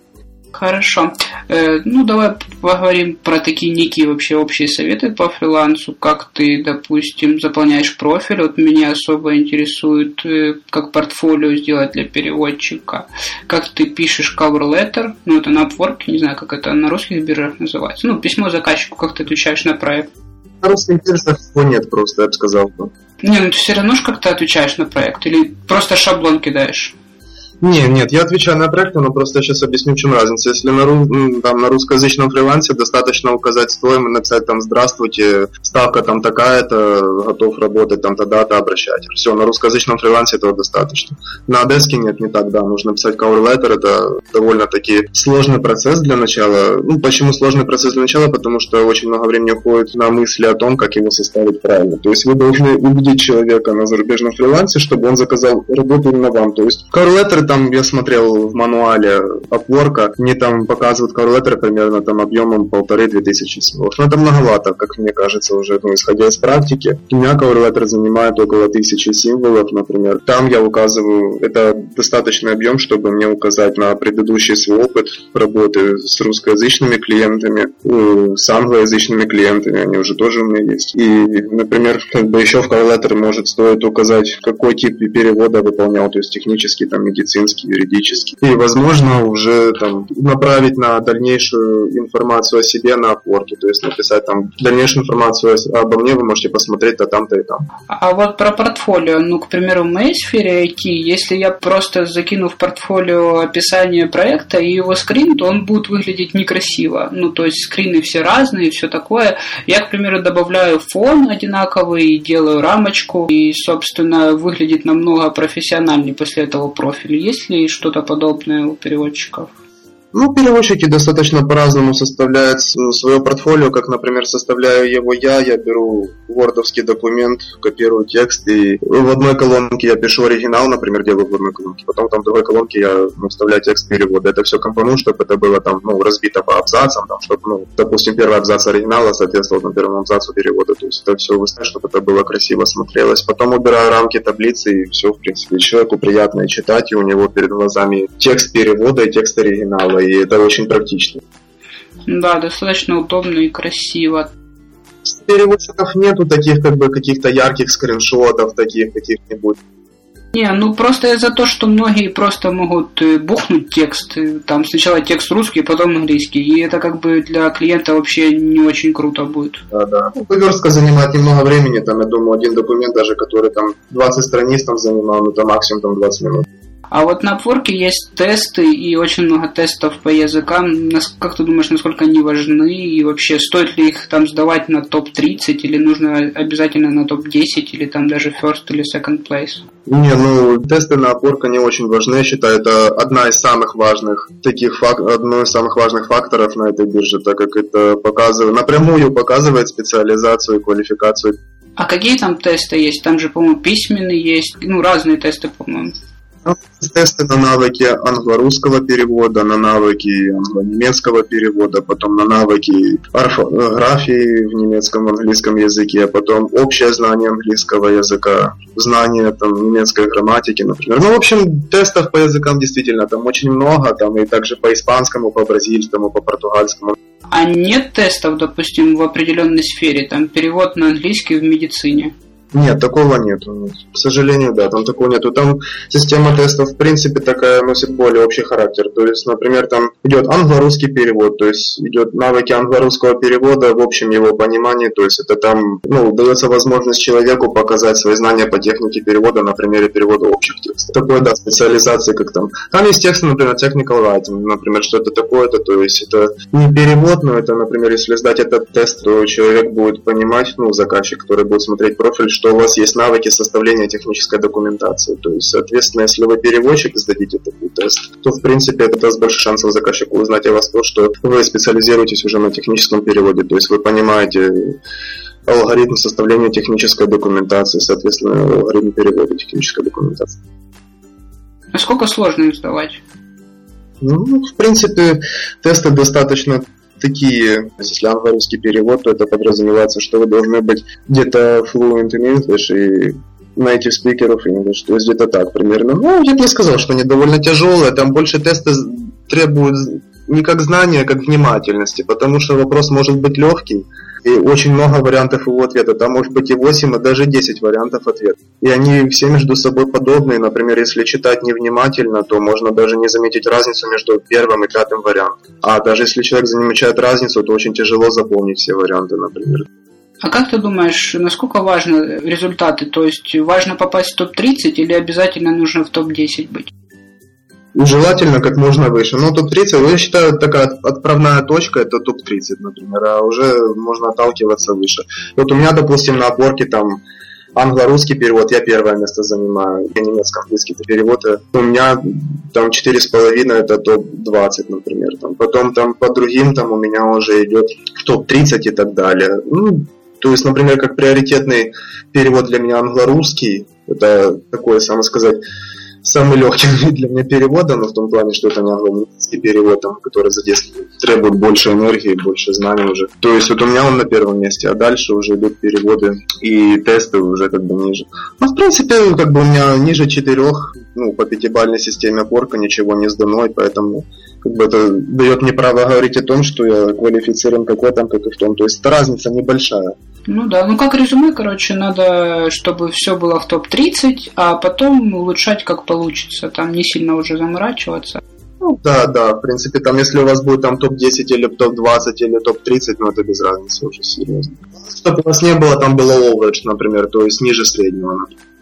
Хорошо. Э, ну, давай поговорим про такие некие вообще общие советы по фрилансу. Как ты, допустим, заполняешь профиль. Вот меня особо интересует, э, как портфолио сделать для переводчика. Как ты пишешь cover letter. Ну, это на Upwork, не знаю, как это на русских биржах называется. Ну, письмо заказчику, как ты отвечаешь на проект. На русских биржах его нет просто, я бы сказал. Не, ну ты все равно же как-то отвечаешь на проект. Или просто шаблон кидаешь? Нет, нет, я отвечаю на проекты, но просто я сейчас объясню, в чем разница. Если на, ру, там, на русскоязычном фрилансе достаточно указать стоимость, написать там «Здравствуйте, ставка там такая-то, готов работать там тогда-то, обращайтесь». Все, на русскоязычном фрилансе этого достаточно. На Odesk нет, не так, да, нужно писать cover letter, это довольно-таки сложный процесс для начала. Ну, почему сложный процесс для начала? Потому что очень много времени уходит на мысли о том, как его составить правильно. То есть вы должны убедить человека на зарубежном фрилансе, чтобы он заказал работу именно вам. То есть cover letter там я смотрел в мануале Upwork, мне там показывают cover letter примерно там объемом полторы-две тысячи символов. Но это многовато, как мне кажется, уже, ну, исходя из практики. У меня cover letter занимает около тысячи символов, например. Там я указываю, это достаточный объем, чтобы мне указать на предыдущий свой опыт работы с русскоязычными клиентами, с англоязычными клиентами, они уже тоже у меня есть. И, например, как бы еще в cover letter может стоит указать, какой тип перевода выполнял, то есть технический, там, медицинский, юридический. И, возможно, уже там направить на дальнейшую информацию о себе на Upwork. То есть написать там дальнейшую информацию обо мне вы можете посмотреть-то там-то и там. А вот про портфолио. Ну, к примеру, в моей сфере ай ти, если я просто закину в портфолио описание проекта и его скрин, то он будет выглядеть некрасиво. Ну, то есть скрины все разные и все такое. Я, к примеру, добавляю фон одинаковый, делаю рамочку, и, собственно, выглядит намного профессиональнее после этого профиля. Есть ли что-то подобное у переводчиков? Ну, переводчики достаточно по-разному составляют свое портфолио, как, например, составляю его я, я беру вордовский документ, копирую текст, и в одной колонке я пишу оригинал, например, делаю в одной колонке, потом там в другой колонке я ну, вставляю текст перевода. Это все компоную, чтобы это было там, ну, разбито по абзацам, там, чтобы, ну, допустим, первый абзац оригинала соответствовал на первому абзацу перевода, то есть это все выставить, чтобы это было красиво смотрелось. Потом убираю рамки, таблицы, и все, в принципе, человеку приятно и читать, и у него перед глазами текст перевода и текст оригинала, и это очень практично. Да, достаточно удобно и красиво. Переводчиков нету таких как бы каких-то ярких скриншотов, таких каких-нибудь. Не, ну просто из-за того, что многие просто могут бухнуть текст, там сначала текст русский, потом английский, и это как бы для клиента вообще не очень круто будет. Да, да. Ну, поверстка занимает немного времени, там, я думаю, один документ даже, который там двадцать страниц там занимал, ну, там максимум там двадцать минут. А вот на Upwork есть тесты и очень много тестов по языкам. Как ты думаешь, насколько они важны? И вообще, стоит ли их там сдавать на топ тридцать или нужно обязательно на топ десять или там даже first или second place? Не, ну тесты на Upwork они очень важны. Я считаю, это одна из самых важных таких фак... одно из самых важных факторов на этой бирже, так как это показывает, напрямую показывает специализацию и квалификацию А какие там тесты есть? Там же, по-моему, письменные есть, ну, разные тесты, по-моему. Тесты на навыки англо-русского перевода, на навыки англо-немецкого перевода, потом на навыки орфографии в немецком, английском языке, потом общее знание английского языка, знание там немецкой грамматики, например. Ну, в общем, тестов по языкам действительно там очень много, там и также по испанскому, по бразильскому, по португальскому. А нет тестов, допустим, в определенной сфере, там перевод на английский в медицине? Нет, такого нету. К сожалению, да, там такого нету. Там система тестов, в принципе, такая носит более общий характер. То есть, например, там идет англо-русский перевод, то есть идет навыки англо-русского перевода в общем его понимании, то есть это там, ну, дается возможность человеку показать свои знания по технике перевода на примере перевода общих текстов. Такой, да, специализации, как там. Там есть тексты, например, technical writing, например, что это такое-то, то есть это не перевод, но это, например, если сдать этот тест, то человек будет понимать, ну, заказчик, который будет смотреть профиль, что у вас есть навыки составления технической документации. То есть, соответственно, если вы переводчик и сдадите такой тест, то, в принципе, это даст больше шансов заказчику узнать о вас то, что вы специализируетесь уже на техническом переводе. То есть, вы понимаете алгоритм составления технической документации, соответственно, алгоритм перевода технической документации. Насколько сложно их сдавать? Ну, в принципе, тесты достаточно такие, если англо-русский перевод, то это подразумевается, что вы должны быть где-то fluent in English и native speaker of English, то есть где-то так примерно. Ну, я бы не сказал, что они довольно тяжелые, там больше тесты требуют не как знания, а как внимательности, потому что вопрос может быть легкий, и очень много вариантов его ответа. Там может быть и восемь, а даже десять вариантов ответа. И они все между собой подобные. Например, если читать невнимательно, то можно даже не заметить разницу между первым и пятым вариантом. А даже если человек замечает разницу, то очень тяжело запомнить все варианты, например. А как ты думаешь, насколько важны результаты? То есть важно попасть в топ тридцать или обязательно нужно в топ десять быть? Желательно как можно выше. Но топ тридцать, я считаю, такая отправная точка, это топ тридцать, например, а уже можно отталкиваться выше. Вот у меня, допустим, на Upwork там англо-русский перевод, я первое место занимаю, и немецко-английский перевод, у меня там четыре с половиной, это топ двадцать, например. Там. Потом там по другим там у меня уже идет топ тридцать и так далее. Ну, то есть, например, как приоритетный перевод для меня англо-русский, это такое, само сказать, самый легкий для меня перевод, но в том плане, что это не англо-немецкий перевод, там, который задействует, требует больше энергии, больше знаний уже. То есть вот у меня он на первом месте, а дальше уже идут переводы и тесты уже как бы ниже. Ну, в принципе, как бы у меня ниже четырех, ну, по пятибалльной системе Upwork ничего не сдано, и поэтому как бы это дает мне право говорить о том, что я квалифицирован как в этом, как и в том. То есть разница небольшая. Ну да, ну как резюме, короче, надо, чтобы все было в топ тридцать, а потом улучшать как получится, там не сильно уже заморачиваться. Ну да, да, в принципе, там если у вас будет там топ десять или топ двадцать или топ тридцать, ну это без разницы уже серьезно. Чтобы у вас не было, там было overage, например, то есть ниже среднего.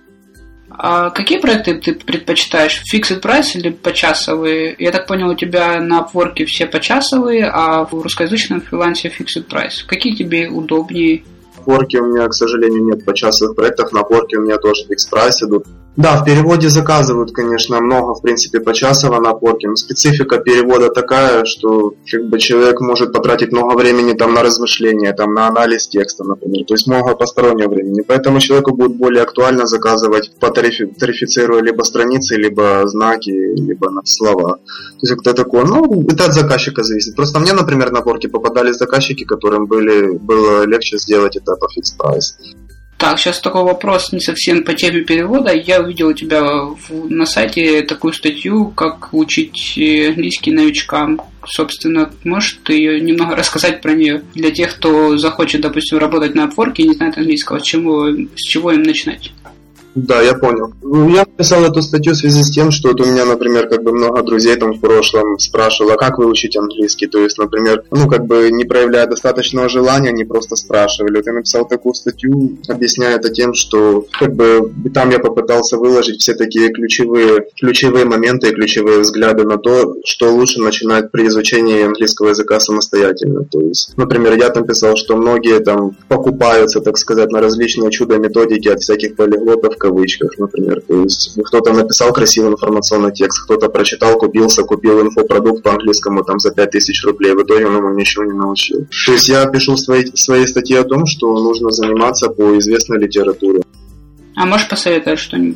А какие проекты ты предпочитаешь? Fixed price или почасовые? Я так понял, у тебя на Upwork все почасовые, а в русскоязычном фрилансе fixed price. Какие тебе удобнее? На Upwork у меня, к сожалению, нет почасовых проектов, на Upwork у меня тоже fixed price идут. Да, в переводе заказывают, конечно, много, в принципе, почасово на Upwork. Но специфика перевода такая, что как бы, человек может потратить много времени там, на размышления, там, на анализ текста, например. То есть много постороннего времени. Поэтому человеку будет более актуально заказывать по тарифи, тарифицируя либо страницы, либо знаки, либо слова. То есть это такое, ну, это от заказчика зависит. Просто мне, например, на Upwork попадались заказчики, которым были, было легче сделать это по fixed price. Так, сейчас такой вопрос не совсем по теме перевода. Я увидел у тебя в, на сайте такую статью, как учить английский новичкам. Собственно, можешь ты ее немного рассказать про нее для тех, кто захочет, допустим, работать на Upwork и не знает английского, с чего, с чего им начинать? Да, я понял. Я написал эту статью в связи с тем, что вот у меня, например, как бы много друзей там в прошлом спрашивало, как выучить английский. То есть, например, ну, как бы не проявляя достаточного желания, они просто спрашивали. Вот я написал такую статью, объясняя это тем, что как бы там я попытался выложить все такие ключевые, ключевые моменты и ключевые взгляды на то, что лучше начинать при изучении английского языка самостоятельно. То есть, например, я там писал, что многие там покупаются, так сказать, на различные чудо-методики от всяких полиглотов, кавычках, например. То есть кто-то написал красивый информационный текст, кто-то прочитал, купился, купил инфопродукт по английскому там за пять тысяч рублей, в итоге он ему ничего не научил. То есть я пишу в своей, в своей статье о том, что нужно заниматься по известной литературе. А можешь посоветовать что-нибудь?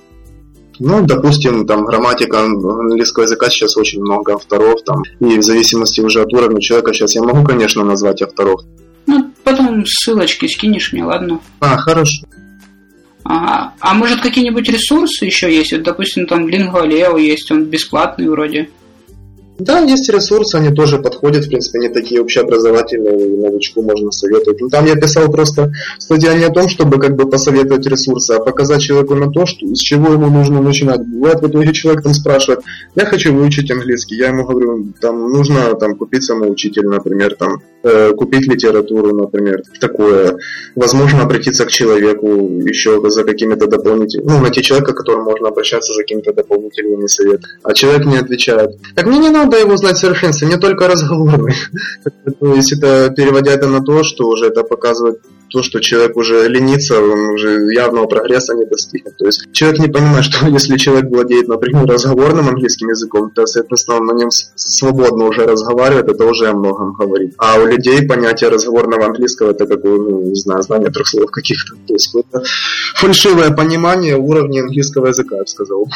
Ну, допустим, там грамматика английского языка сейчас очень много авторов, там, и в зависимости уже от уровня человека, сейчас я могу, конечно, назвать авторов. Ну, потом ссылочки скинешь мне, ладно? А, хорошо. Ага. А может какие-нибудь ресурсы еще есть? Вот, допустим, там Lingua.leo есть, он бесплатный вроде. Да, есть ресурсы, они тоже подходят, в принципе, они такие общеобразовательные, новичку можно советовать. Ну, там я писал просто статья не о том, чтобы как бы посоветовать ресурсы, а показать человеку на то, что, с чего ему нужно начинать. Бывает, в итоге человек там спрашивает, я хочу выучить английский, я ему говорю, там нужно там, купить самоучитель, например, там, э, купить литературу, например, такое. Возможно, обратиться к человеку еще за какими-то дополнительными, ну, найти человека, к которому можно обращаться за какими-то дополнительными советами. А человек не отвечает. Так мне не надо надо его знать в совершенстве, не только разговорный. То есть это, переводя это на то, что уже это показывает то, что человек уже ленится, он уже явного прогресса не достигнет. То есть человек не понимает, что если человек владеет, например, разговорным английским языком, то, соответственно, он на нем свободно уже разговаривает, это уже о многом говорит. А у людей понятие разговорного английского это какое, ну, не знаю, знание трех слов каких-то. То есть это фальшивое понимание уровня английского языка, я бы сказал.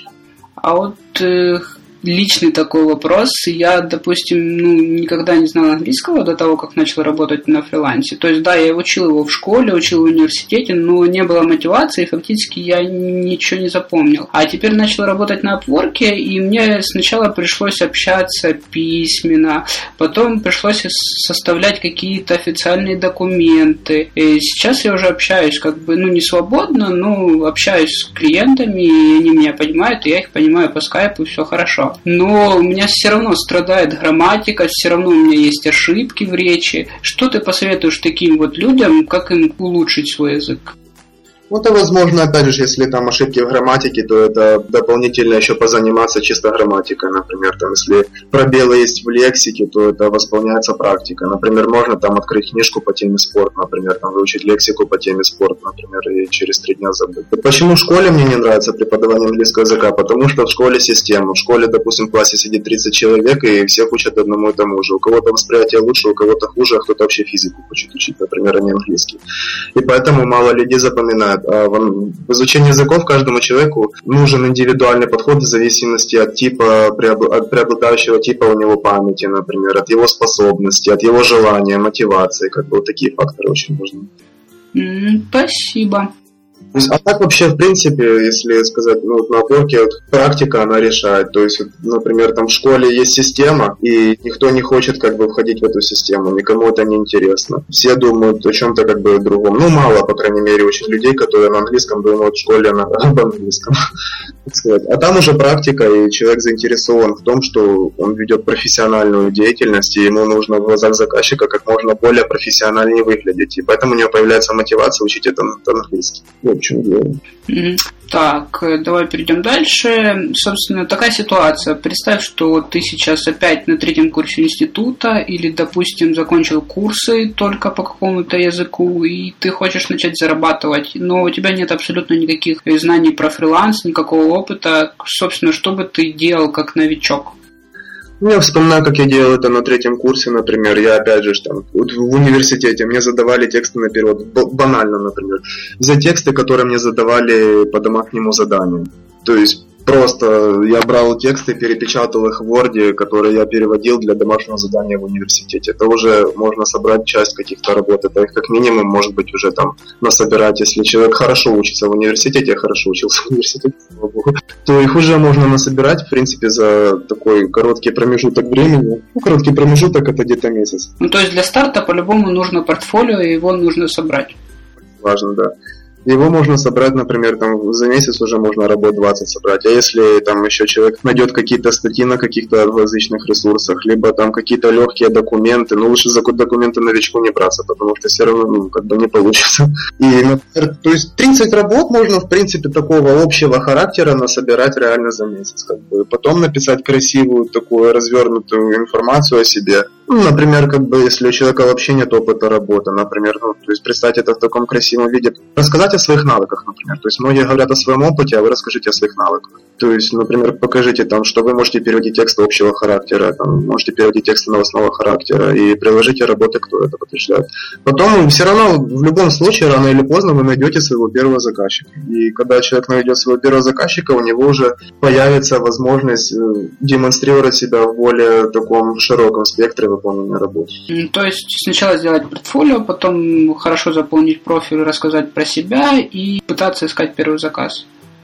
А вот э, личный такой вопрос. Я, допустим, ну, никогда не знал английского до того, как начал работать на фрилансе. То есть, да, я учил его в школе, учил в университете, но не было мотивации, и фактически я ничего не запомнил. А теперь начал работать на Upwork, и мне сначала пришлось общаться письменно, потом пришлось составлять какие-то официальные документы. И сейчас я уже общаюсь, как бы, ну, не свободно, но общаюсь с клиентами, и они меня понимают, и я их понимаю по скайпу, и все хорошо. Но у меня все равно страдает грамматика, все равно у меня есть ошибки в речи. Что ты посоветуешь таким вот людям, как им улучшить свой язык? Ну, это возможно, опять же, если там ошибки в грамматике, то это дополнительно еще позаниматься чисто грамматикой, например, там, если пробелы есть в лексике, то это восполняется практика. Например, можно там открыть книжку по теме спорт, например, там выучить лексику по теме спорт, например, и через три дня забыть. Почему в школе мне не нравится преподавание английского языка? Потому что в школе система. В школе, допустим, в классе сидит тридцать человек, и всех учат одному и тому же. У кого-то восприятие лучше, у кого-то хуже, а кто-то вообще физику хочет учить, например, а не английский. И поэтому мало людей запоминают. А в изучении языков каждому человеку нужен индивидуальный подход в зависимости от типа, от преобладающего типа у него памяти, например, от его способностей, от его желания, мотивации. Как бы вот такие факторы очень важны. Mm, спасибо. То есть, а так вообще, в принципе, если сказать, ну, на Upwork, вот, практика, она решает. То есть, например, там в школе есть система, и никто не хочет как бы входить в эту систему, никому это не интересно. Все думают о чем-то как бы другом. Ну, мало, по крайней мере, очень людей, которые на английском думают в школе на, об английском. А там уже практика, и человек заинтересован в том, что он ведет профессиональную деятельность, и ему нужно в глазах заказчика как можно более профессиональнее выглядеть. И поэтому у него появляется мотивация учить это английский. В чем дело. Так, давай перейдем дальше. Собственно, такая ситуация. Представь, что ты сейчас опять на третьем курсе института или, допустим, закончил курсы только по какому-то языку, и ты хочешь начать зарабатывать, но у тебя нет абсолютно никаких знаний про фриланс, никакого опыта. Собственно, что бы ты делал как новичок? Ну, я вспоминаю, как я делал это на третьем курсе, например. Я, опять же, там, вот в университете мне задавали тексты на перевод. Банально, например. Взять тексты, которые мне задавали по домашнему заданию. То есть просто я брал тексты, перепечатал их в Word, которые я переводил для домашнего задания в университете. Это уже можно собрать часть каких-то работ. Это их как минимум, может быть, уже там насобирать. Если человек хорошо учится в университете, я хорошо учился в университете, слава богу, то их уже можно насобирать, в принципе, за такой короткий промежуток времени. Ну, короткий промежуток это где-то месяц. Ну, то есть для старта по-любому нужно портфолио, и его нужно собрать. Важно, да. Его можно собрать, например, там за месяц уже можно работ двадцать собрать. А если там еще человек найдет какие-то статьи на каких-то англоязычных ресурсах, либо там какие-то легкие документы, ну лучше за документы новичку не браться, потому что все равно ну, как бы не получится. И, например, то есть тридцать работ можно, в принципе, такого общего характера насобирать реально за месяц. Как бы. Потом написать красивую такую развернутую информацию о себе. Ну, например, как бы, если у человека вообще нет опыта работы, например, ну, то есть представить это в таком красивом виде. Рассказать о своих навыках, например. То есть многие говорят о своем опыте, а вы расскажите о своих навыках. То есть, например, покажите там, что вы можете переводить тексты общего характера, там, можете переводить тексты новостного характера и приложите работы, кто это подтверждает. Потом все равно, в любом случае, рано или поздно вы найдете своего первого заказчика. И когда человек найдет своего первого заказчика, у него уже появится возможность демонстрировать себя в более таком широком спектре выполнения работы. То есть сначала сделать портфолио, потом хорошо заполнить профиль, рассказать про себя и пытаться искать первый заказ.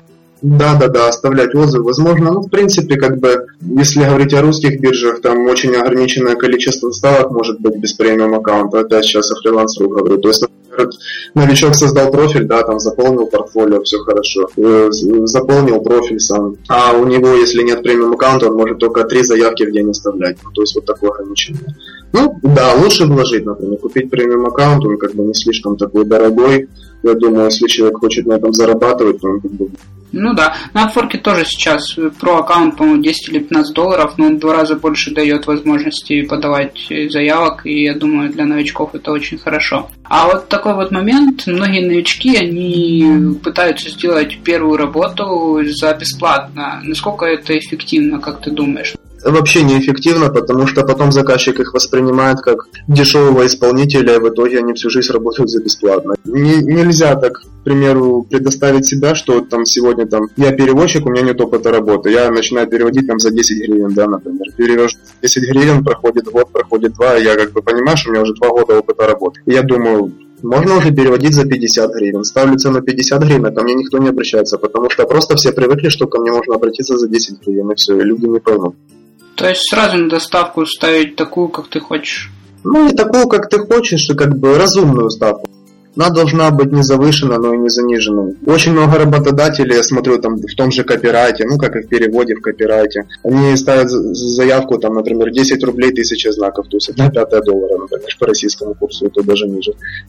Да, да, да, оставлять отзывы. Возможно, ну, в принципе, как бы, если говорить о русских биржах, там очень ограниченное количество ставок может быть без премиум аккаунта. Опять сейчас о фрилансеру говорю. То есть, например, новичок создал профиль, да, там заполнил портфолио, все хорошо. Заполнил профиль сам. А у него, если нет премиум аккаунта, он может только три заявки в день оставлять. То есть, вот такое ограничение. Ну, да, лучше вложить, например, купить премиум аккаунт, он как бы не слишком такой дорогой. Я думаю, если человек хочет на этом зарабатывать, то он как бы... Ну да, на Upwork тоже сейчас про аккаунт, по-моему, десять или пятнадцать долларов, но он в два раза больше дает возможности подавать заявок, и я думаю, для новичков это очень хорошо. А вот такой вот момент, многие новички, они пытаются сделать первую работу за бесплатно. Насколько это эффективно, как ты думаешь? Вообще неэффективно, потому что потом заказчик их воспринимает как дешевого исполнителя, и в итоге они всю жизнь работают за бесплатно. Не, нельзя так, к примеру, предоставить себя, что там сегодня там я переводчик, у меня нет опыта работы, я начинаю переводить там за десять гривен, да, например. Перевожу десять гривен, проходит год, проходит два, и я как бы понимаю, что у меня уже два года опыта работы. И я думаю, можно уже переводить за пятьдесят гривен. Ставлю цену пятьдесят гривен, а ко мне никто не обращается, потому что просто все привыкли, что ко мне можно обратиться за десять гривен, и все, и люди не поймут. То есть сразу на доставку ставить такую, как ты хочешь? Ну, не такую, как ты хочешь, и как бы разумную ставку. Она должна быть не завышена, но и не занижена. Очень много работодателей, я смотрю, там в том же копирайте, ну, как и в переводе в копирайте, они ставят заявку, там, например, десять рублей, тысяча знаков, то есть одна пятая доллара, например, по российскому курсу, это даже ниже.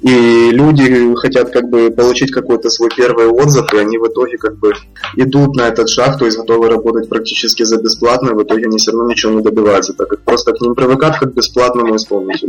И люди хотят как бы получить какой-то свой первый отзыв, и они в итоге как бы идут на этот шаг, то есть готовы работать практически за бесплатно, и в итоге они все равно ничего не добиваются, так как просто к ним привыкают как к бесплатному исполнителю.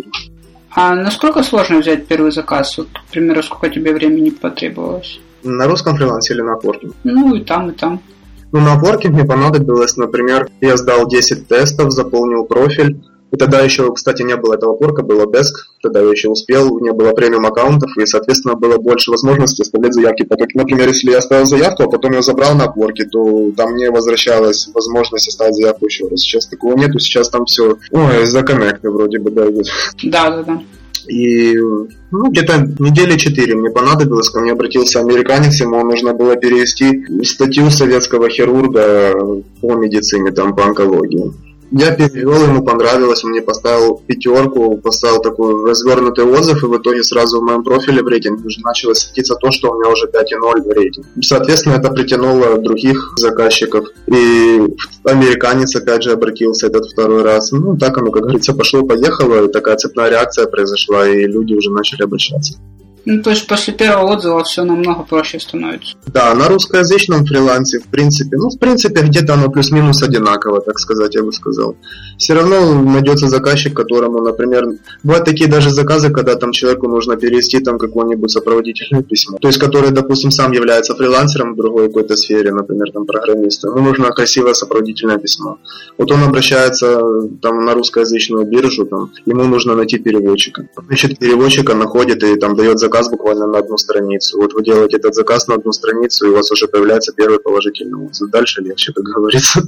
А насколько сложно взять первый заказ? Вот, к примеру, сколько тебе времени потребовалось? На русском фрилансе или на Upwork? Ну, и там, и там. Ну, на Upwork мне понадобилось, например, я сдал десять тестов, заполнил профиль. И тогда еще, кстати, не было этого Upwork, было Desk, тогда я еще успел, не было премиум аккаунтов, и, соответственно, было больше возможностей оставлять заявки. Так, например, если я оставил заявку, а потом ее забрал на Upwork, то там мне возвращалась возможность оставить заявку еще раз. Сейчас такого нету, сейчас там все, ой, за коннекты вроде бы, да, идет. Да, да, да. И ну, где-то недели четыре мне понадобилось, ко мне обратился американец, ему нужно было перевести статью советского хирурга по медицине, там, по онкологии. Я перевел, ему понравилось, он мне поставил пятерку, поставил такой развернутый отзыв, и в итоге сразу в моем профиле в рейтинге уже началось светиться то, что у меня уже пять и ноль в рейтинге. Соответственно, это притянуло других заказчиков, и американец опять же обратился этот второй раз. Ну, так оно, как говорится, пошло-поехало, и такая цепная реакция произошла, и люди уже начали обращаться. Ну, то есть после первого отзыва все намного проще становится. Да, на русскоязычном фрилансе, в принципе, ну, в принципе, где-то оно плюс-минус одинаково, так сказать, я бы сказал. Все равно найдется заказчик, которому, например, бывают такие даже заказы, когда там человеку нужно перевести там какое-нибудь сопроводительное письмо. То есть, который, допустим, сам является фрилансером в другой какой-то сфере, например, там, программистом. Ему нужно красивое сопроводительное письмо. Вот он обращается там на русскоязычную биржу, там, ему нужно найти переводчика. Ищет переводчика, находит и там дает заказ буквально на одну страницу. Вот вы делаете этот заказ на одну страницу, и у вас уже появляется первый положительный отзыв. Дальше легче, как говорится.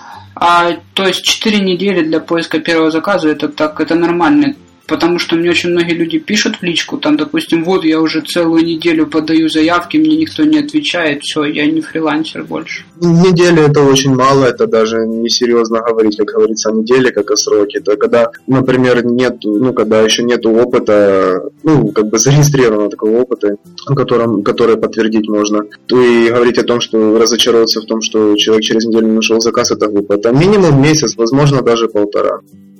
А, то есть четыре недели для поиска первого заказа, это так, это нормально? Потому что мне очень многие люди пишут в личку, там, допустим, вот я уже целую неделю подаю заявки, мне никто не отвечает, все, я не фрилансер больше. Неделя это очень мало, это даже несерьезно говорить, как говорится, о неделе, как о сроке. Это когда, например, нет, ну, когда еще нет опыта, ну, как бы зарегистрированного такого опыта, которым, который подтвердить можно, то и говорить о том, что разочароваться в том, что человек через неделю нашел заказ, это глупо. Это минимум месяц, возможно, даже полтора.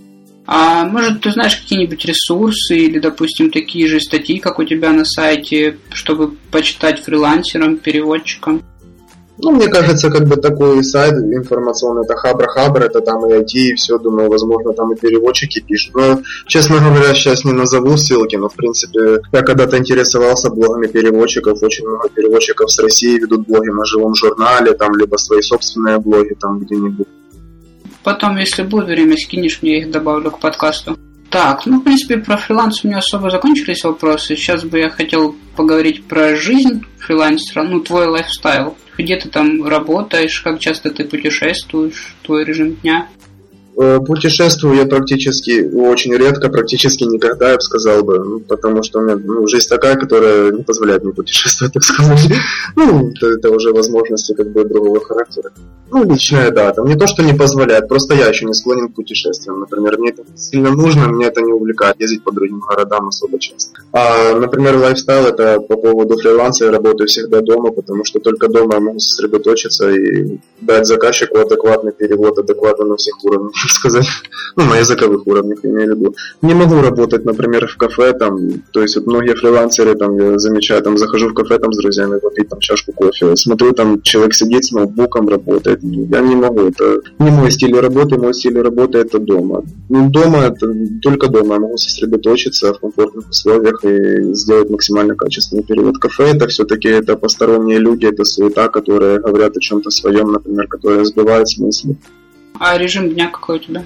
А может, ты знаешь какие-нибудь ресурсы или, допустим, такие же статьи, как у тебя на сайте, чтобы почитать фрилансерам, переводчикам? Ну, мне кажется, как бы такой сайт информационный, это Хабра-Хабр, это там и ай ти, и все, думаю, возможно, там и переводчики пишут. Но, честно говоря, сейчас не назову ссылки, но, в принципе, я когда-то интересовался блогами переводчиков, очень много переводчиков с России ведут блоги на живом журнале, там, либо свои собственные блоги там где-нибудь. Потом, если будет время, скинешь, мне их добавлю к подкасту. Так, ну, в принципе, про фриланс у меня особо закончились вопросы. Сейчас бы я хотел поговорить про жизнь фрилансера, ну, твой лайфстайл. Где ты там работаешь, как часто ты путешествуешь, твой режим дня? Путешествую я практически очень редко, практически никогда, я бы сказал бы, ну, потому что у меня ну, жизнь такая, которая не позволяет мне путешествовать, так сказать. Ну, это, это уже возможности как бы другого характера. Ну, личная дата. Не то, что не позволяет, просто я еще не склонен к путешествиям. Например, мне это сильно нужно, мне это не увлекает, ездить по другим городам особо часто. А, например, лайфстайл, это по поводу фриланса, я работаю всегда дома, потому что только дома я могу сосредоточиться и дать заказчику адекватный перевод, адекватно на всех уровнях, сказать, ну, на языковых уровнях, я имею в виду. Не могу работать, например, в кафе, там, то есть вот многие фрилансеры, там, я замечаю, там, захожу в кафе, там, с друзьями, попить, там, чашку кофе, смотрю, там, человек сидит с ноутбуком, работает, я не могу, это не мой стиль работы, мой стиль работы это дома. Ну, дома, это только дома, я могу сосредоточиться в комфортных условиях и сделать максимально качественный перевод. Кафе, это все-таки, это посторонние люди, это суета, которые говорят о чем-то своем, например, которые сбивают смысл. А режим дня какой у тебя?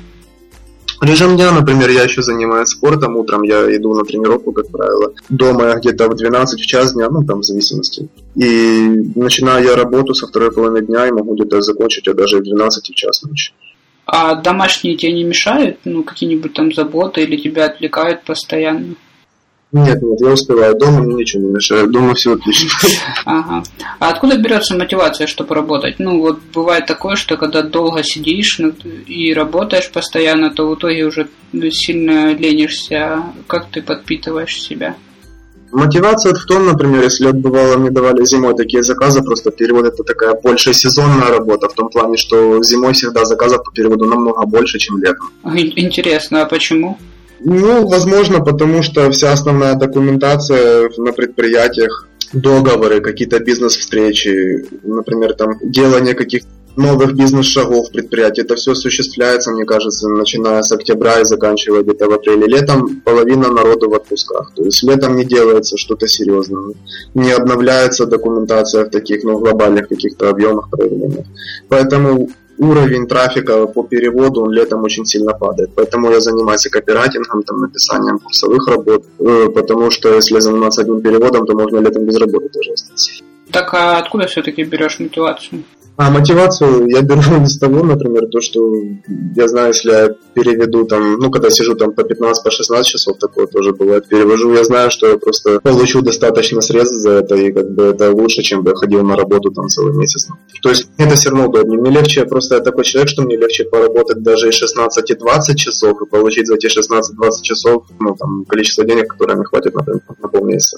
Режим дня, например, я еще занимаюсь спортом. Утром я иду на тренировку, как правило. Дома я где-то в двенадцать в час дня, ну там в зависимости. И начинаю я работу со второй половины дня и могу где-то закончить я даже в двенадцать в час ночи. А домашние тебе не мешают? Ну, какие-нибудь там заботы или тебя отвлекают постоянно? Нет, нет, я успеваю. Дома мне ничего не мешает. Дома все отлично. Ага. А откуда берется мотивация, чтобы работать? Ну, вот бывает такое, что когда долго сидишь и работаешь постоянно, то в итоге уже сильно ленишься. Как ты подпитываешь себя? Мотивация в том, например, если вот бывало мне давали зимой такие заказы, просто перевод это такая больше сезонная работа, в том плане, что зимой всегда заказов по переводу намного больше, чем летом. Интересно, а почему? Ну, возможно, потому что вся основная документация на предприятиях, договоры, какие-то бизнес-встречи, например, там делание каких-то новых бизнес-шагов предприятий, это все осуществляется, мне кажется, начиная с октября и заканчивая где-то в апреле. Летом половина народу в отпусках, то есть летом не делается что-то серьезное, не обновляется документация в таких, ну, глобальных каких-то объемах проявлениях. Поэтому уровень трафика по переводу, он летом очень сильно падает. Поэтому я занимаюсь и копирайтингом, там, написанием курсовых работ, потому что если заниматься одним переводом, то можно летом без работы тоже остаться. Так а откуда все-таки берешь мотивацию? А мотивацию я беру не с того, например, то, что я знаю, если я переведу там, ну, когда сижу там по пятнадцать, по шестнадцать часов, такое тоже бывает, перевожу, я знаю, что я просто получу достаточно средств за это, и как бы это лучше, чем бы я ходил на работу там целый месяц. То есть мне это все равно удобнее. Мне легче, просто я такой человек, что мне легче поработать даже и шестнадцать, и двадцать часов, и получить за эти шестнадцать-двадцать часов, ну, там, количество денег, которое мне хватит, например, на полмесяца.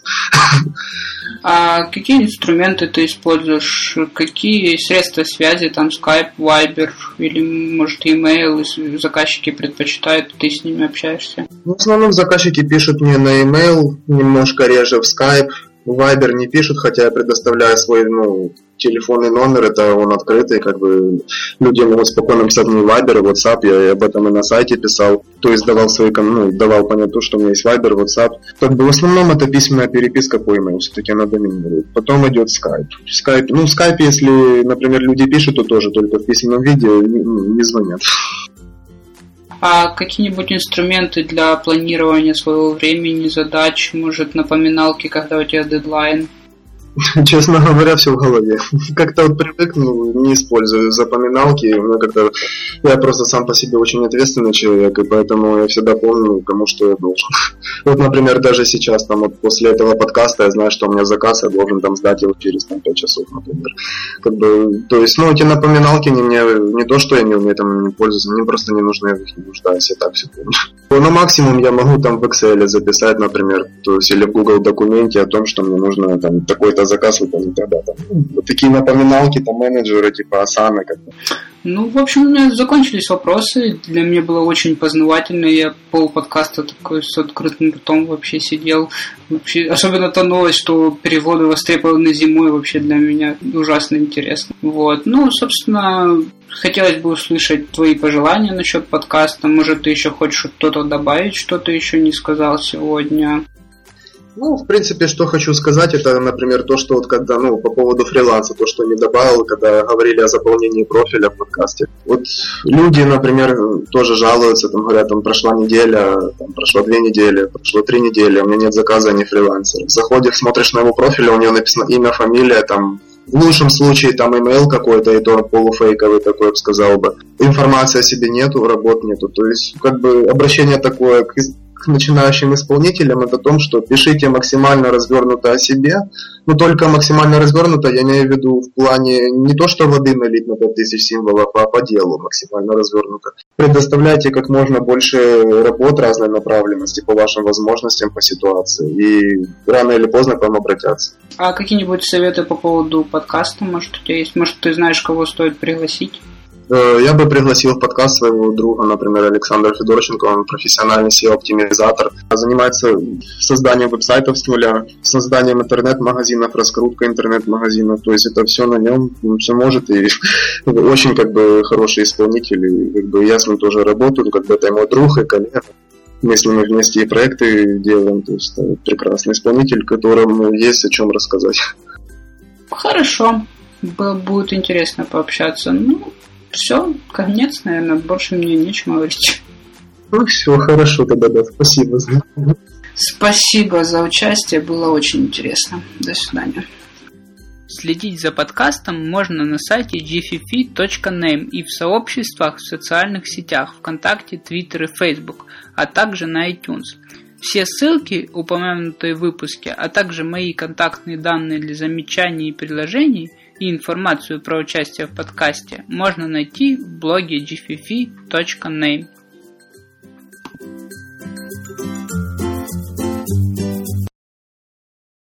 А какие инструменты ты используешь? Какие средства связи, там Skype, Viber или, может, email, если заказчики предпочитают, ты с ними общаешься? В основном заказчики пишут мне на email, немножко реже в Skype. В Viber не пишут, хотя я предоставляю свой, ну, телефонный номер, это он открытый, как бы люди могут спокойно писать мне Viber и WhatsApp, я и об этом и на сайте писал, то есть давал свои, ну, давал понять то, что у меня есть Viber, WhatsApp. Как бы в основном это письменная переписка по email, все-таки она доминирует. Потом идет Skype. Skype, ну, в Skype, если, например, люди пишут, то тоже только в письменном виде, не, не звонят. А какие-нибудь инструменты для планирования своего времени, задач, может, напоминалки, когда у тебя дедлайн? Честно говоря, все в голове. Как-то вот привык, ну, не использую запоминалки. Ну, как-то я просто сам по себе очень ответственный человек, и поэтому я всегда помню, кому что я должен. Вот, например, даже сейчас, там, вот после этого подкаста я знаю, что у меня заказ, я должен там сдать его через там, пять часов, например. Как бы, то есть, ну, эти напоминалки не мне, не то, что я не умею там не пользоваться, мне просто не нужны, я в них не нуждаюсь, я так все помню. На максимум я могу там в Excel записать, например, то есть или в Google документе о том, что мне нужно там такой-то заказ выполнить тогда. Там, вот такие напоминалки, там менеджеры типа Asana как-то. Ну, в общем, у меня закончились вопросы. Для меня было очень познавательно. Я пол подкаста такой с открытым ртом вообще сидел. Вообще, особенно та новость, что переводы востребованы зимой, вообще для меня ужасно интересно. Вот. Ну, собственно, хотелось бы услышать твои пожелания насчет подкаста. Может, ты еще хочешь что-то добавить, что ты еще не сказал сегодня? Ну, в принципе, что хочу сказать, это, например, то, что вот когда, ну, по поводу фриланса, то, что не добавил, когда говорили о заполнении профиля в подкасте. Вот люди, например, тоже жалуются, там, говорят, там, прошла неделя, там, прошло две недели, прошло три недели, у меня нет заказа, не фрилансер. Заходишь, смотришь на его профиль, у него написано имя, фамилия, там, в лучшем случае там имейл какой-то, и то полуфейковый такой, я бы сказал бы. Информации о себе нету, работ нету. То есть, как бы, обращение такое к к начинающим исполнителям, это о том, что пишите максимально развернуто о себе, но только максимально развернуто я имею в виду в плане не то, что воды налить на пять тысяч символов, а по делу максимально развернуто. Предоставляйте как можно больше работ разной направленности по вашим возможностям, по ситуации, и рано или поздно к вам обратятся. А какие-нибудь советы по поводу подкаста, может, у тебя есть? Может, ты знаешь, кого стоит пригласить? Я бы пригласил в подкаст своего друга, например, Александра Федорченко, он профессиональный си и о-оптимизатор, занимается созданием веб-сайтов с нуля, созданием интернет-магазинов, раскруткой интернет-магазинов, то есть это все на нем, он все может, и очень как бы хороший исполнитель, и как бы я с ним тоже работаю, как бы это мой друг и коллега. Мы с ним вместе и проекты делаем, то есть это прекрасный исполнитель, которому есть о чем рассказать. Хорошо, будет интересно пообщаться. Ну, все, конец, наверное, больше мне нечего говорить. Ну все, хорошо тогда, да, спасибо. Спасибо за участие, было очень интересно. До свидания. Следить за подкастом можно на сайте джи эф эф и точка нейм и в сообществах в социальных сетях ВКонтакте, Твиттер и Фейсбук, а также на iTunes. Все ссылки, упомянутые в выпуске, а также мои контактные данные для замечаний и предложений и информацию про участие в подкасте можно найти в блоге джи эф эф и точка нейм.